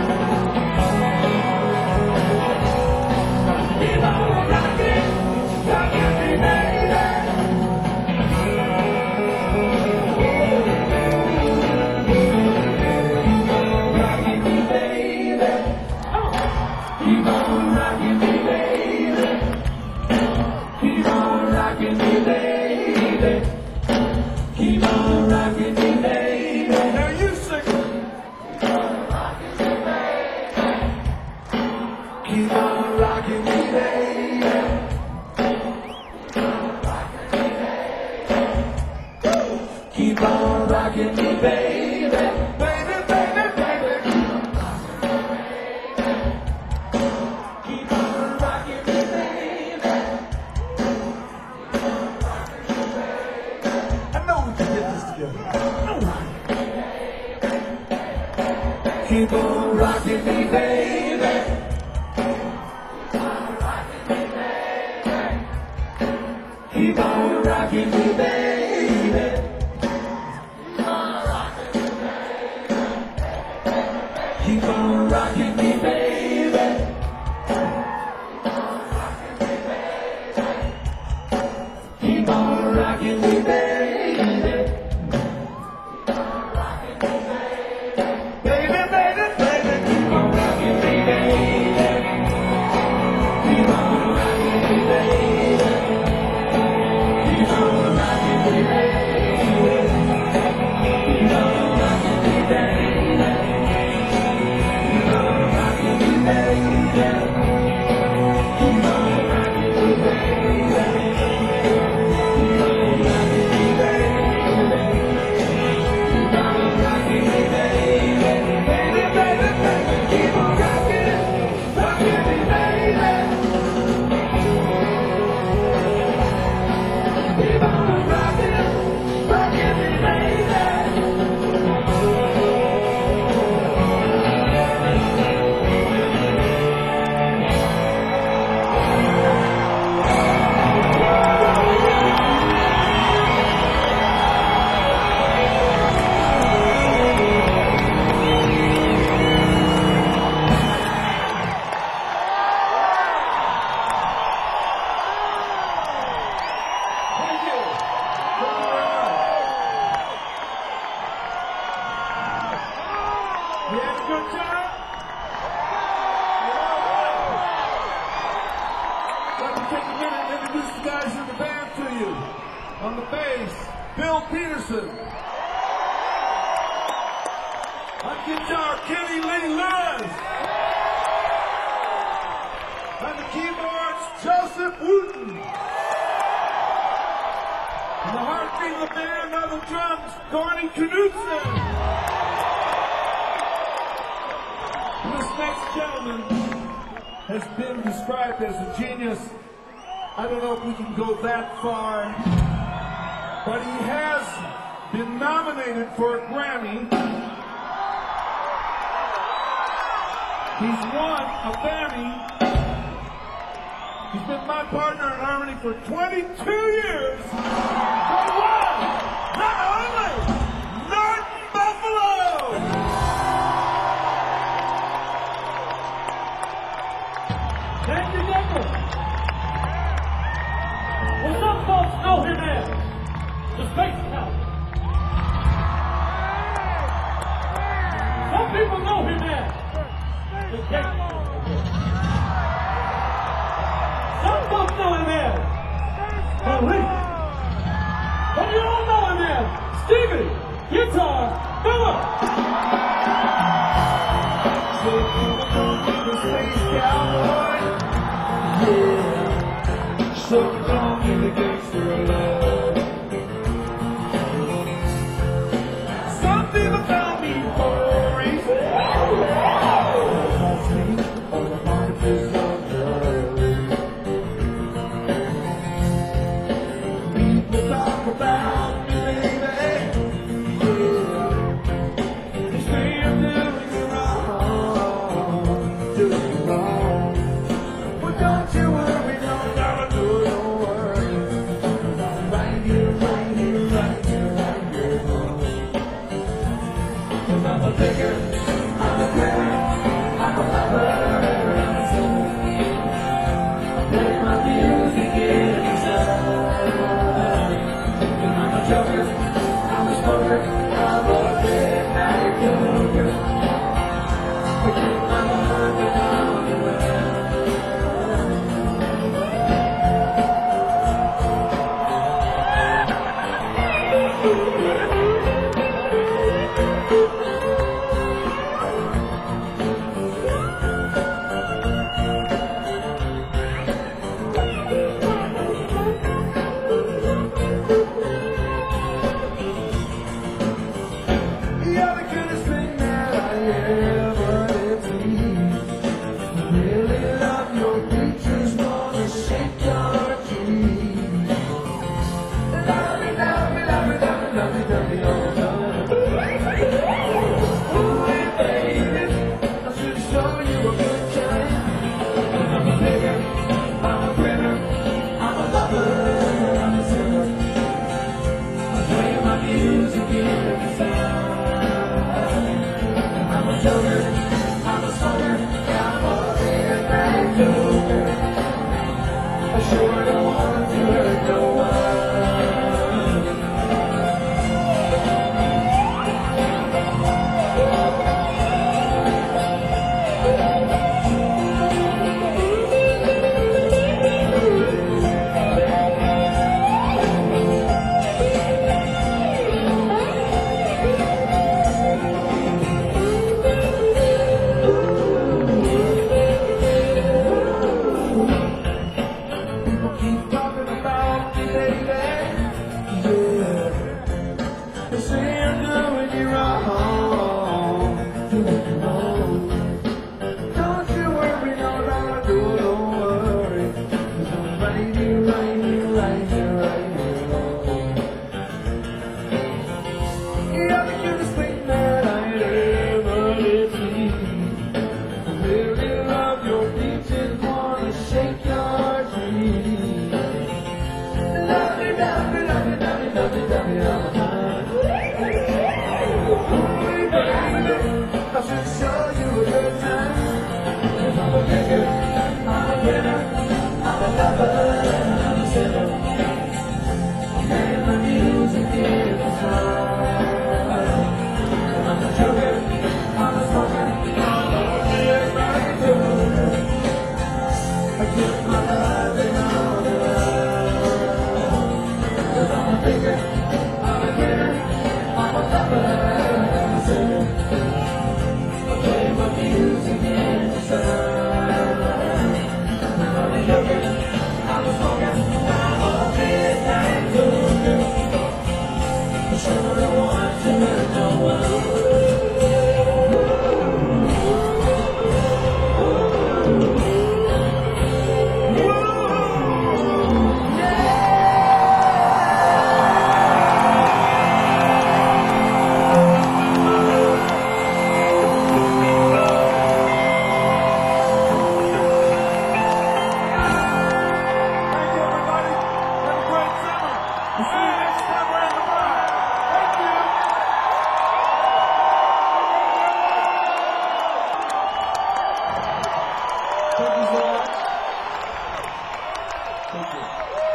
Keep on rocking, rocking me, baby. Rocking me, baby. Keep on rocking me, baby. Keep on rocking me, baby. Keep on rocking me, baby. Now you sing. Keep on rocking me, baby. Keep on rocking me, baby. Keep on rocking me, baby. Baby, baby, baby. Keep on rocking me, baby. I know we can get this together. Keep on rocking me, baby. Keep on rocking me, baby. Keep on rocking me, baby. Keep on rocking me, baby. Baby, baby, baby, keep on rocking me, baby. Keep on rocking me, baby. Keep on rocking me, baby. Keep on rocking me, baby. Keep on rocking me, baby. Keep on rocking me, baby. You had a good time? I'd like to take a minute and introduce the guys in the band to you. On the bass, Bill Peterson. On guitar, Kenny Lee Lewis. On the keyboards, Joseph Wooten. And the heartbeat of the band on the drums, Gordy Knudsen. This next gentleman has been described as a genius. I don't know if we can go that far, but he has been nominated for a Grammy. He's won a Grammy. He's been my partner in harmony for 22 years. For one, not only, Norton Buffalo. Thank you, Denver. Well, some folks know him as the Space Cowboy. Some people know him as the Gangster. Some folks know him as Police. But you all know him as Stevie Guitar Miller. So people don't need the Space Cowboy. Yeah. So don't need the gangster alone. Some people call me Boris. thinker, I'm a dreamer, I'm a lover, I'm a sinner. I play my music in the sun. I'm a joker, I'm a smoker, I'm a midnight joker. I keep my mind on the run. You're the goodest thing that I ever did see. I really love your features, wanna shake your cheese. Love me, love me, love me, love me, love me, love me all the time. Ooh, baby, I should show you a good time. I'm a nigger, I'm a grinner, I'm a lover, I'm a sinner. I play my music in the sun. I'm a joker, I'm a smoker, I'm a midnight joker. I sure don't want to hurt no one. People keep talking about me, baby. Yeah. They say I'm doing you wrong. Doing you wrong. Don't you worry, no, no, don't worry. 'Cause I'm right here, right here, right here, right here. You're the cutest thing that I ever did see. I really love your features, wanna shake your tree. Love me, love me, love me, love me, love me, love me all the time. Ooh, baby, I should show you a good time. 'Cause I'm a nigger, I'm a winner, I'm a lover, I'm a sinner. I'm playing my music in the sun. I'm a joker, I'm a smoker, I'm a midnight joker. I give my love and all the love. 'Cause I'm a thinker, I'm a grinner, I'm a lover, I'm a sinner. I play my music in the sun. I'm a joker, I'm a smoker, I'm a midnight joker. I sure don't want to hurt no one. Thank you, everybody. Have a great summer. We'll see you next time we're in the bar. Thank you. Thank you so much. Thank you.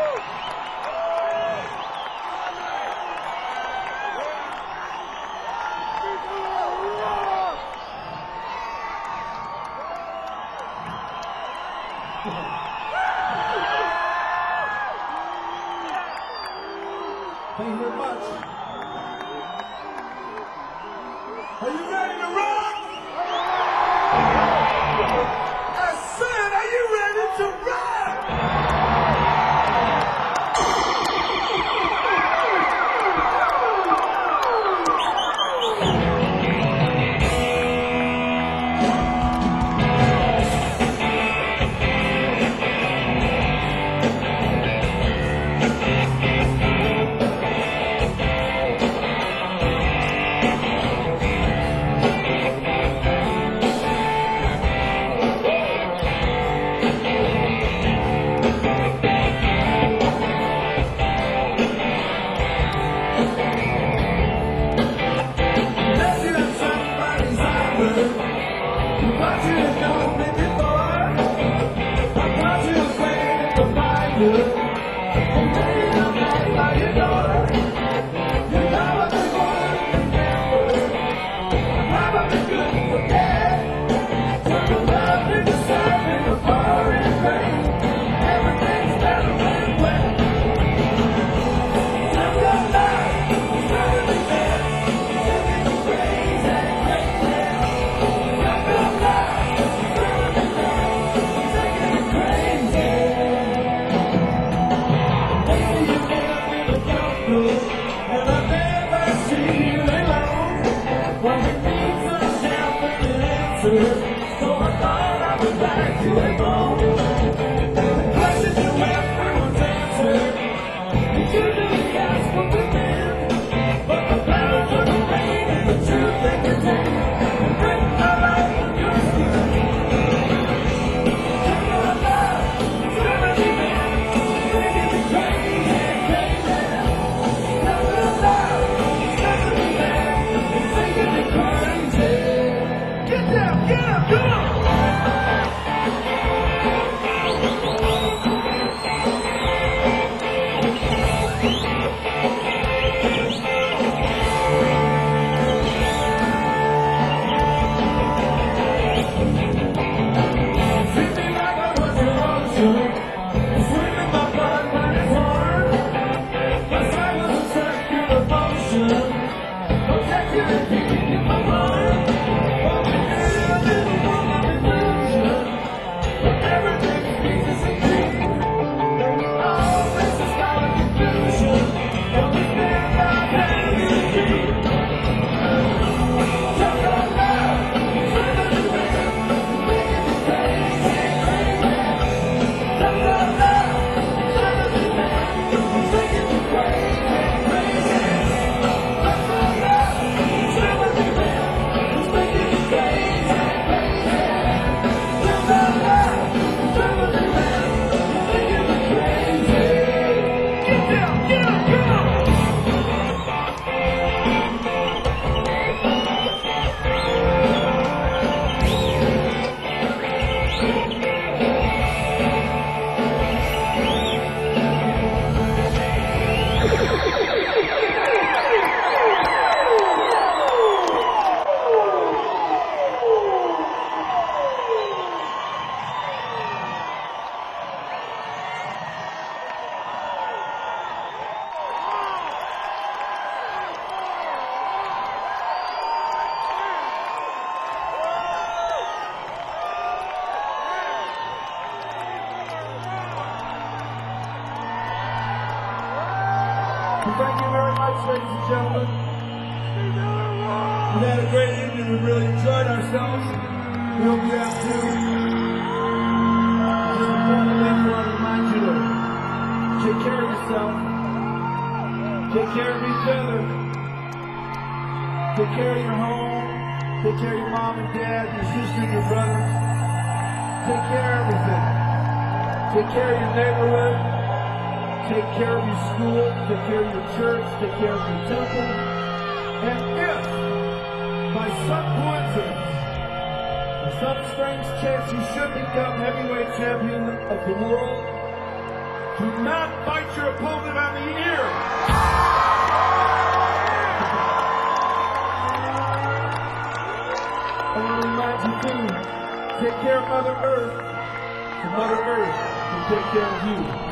Thank you very much. Are you ready to rock? I said, are you ready to rock? answer. So I thought I would back to the bone. The question you asked me was answered. You didn't ask for the man, but the powers of the rain and the truth that contain. Written all over your skin. Take your love, seventy men, making me crazy, crazy. Take your love, seventy men, making me crazy. Get down, come on! Thank you very much, ladies and gentlemen. We've had a great evening. We really enjoyed ourselves. We hope you have too. Just before we leave, we want to remind you to take care of yourself. Take care of each other. Take care of your home. Take care of your mom and dad, your sister and your brother. Take care of everything. Take care of your neighborhood. Take care of your school, take care of your church, take care of your temple. And if, by some coincidence, or some strange chance you should become heavyweight champion of the world, do not bite your opponent on the ear. I want to remind you too, take care of Mother Earth, and Mother Earth will take care of you.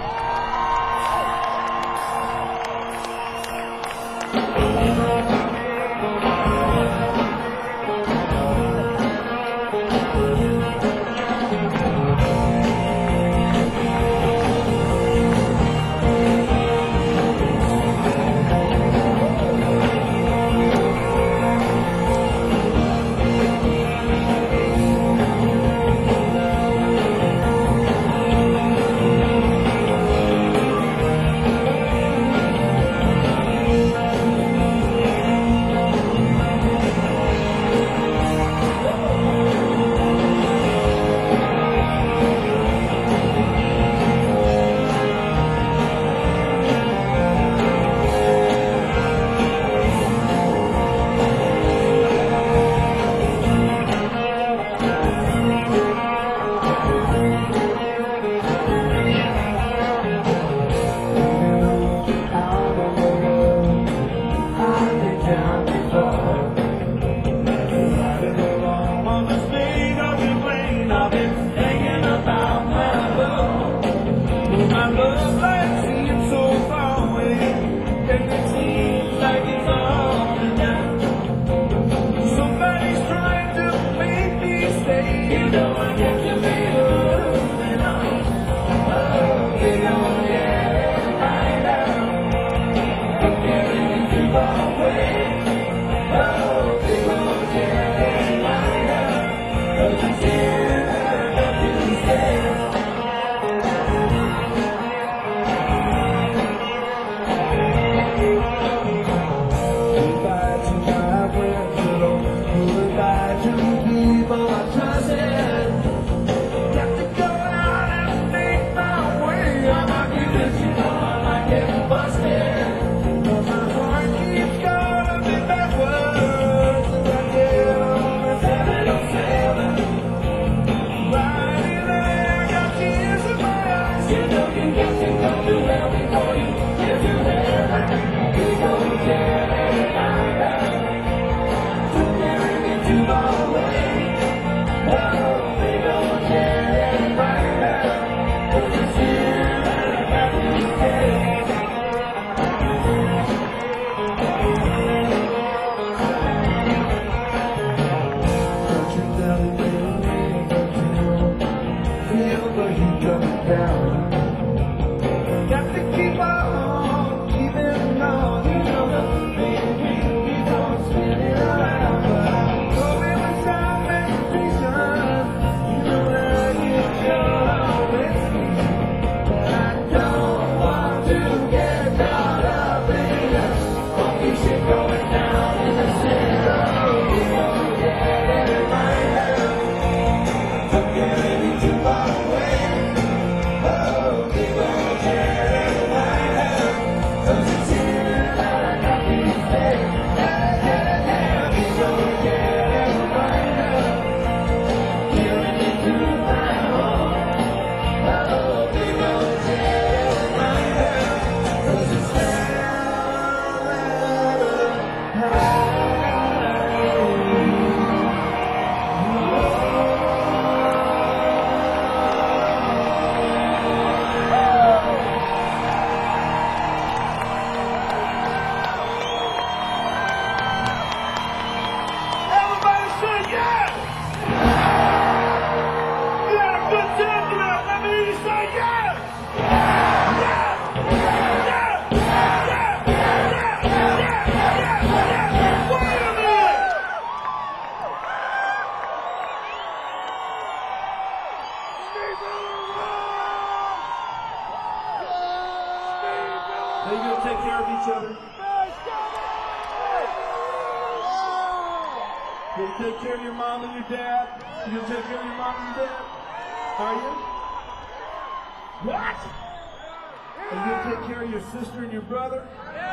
You gonna take care of your mom and your dad? You gonna take care of your mom and your dad? Are you? What? Are you gonna take care of your sister and your brother?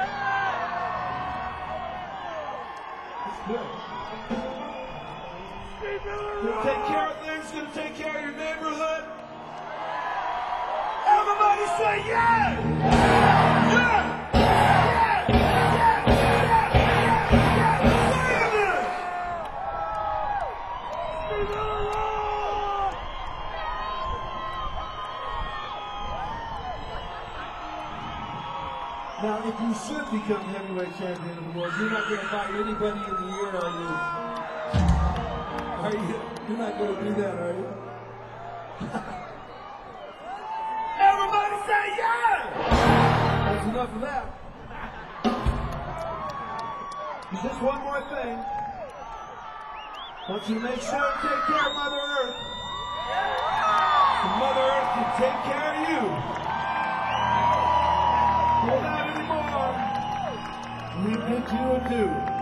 That's good. You gonna take care of things? You gonna take care of your neighborhood? Everybody say yeah! Yeah! Now, if you should become heavyweight champion of the world, you're not going to fight anybody in the year, are you? Are you? You're not going to do that, are you? Everybody say yeah! That's enough of that. Just one more thing. I want you to make sure to take care of Mother Earth. And Mother Earth can take care of you. Without any more, we bid you adieu.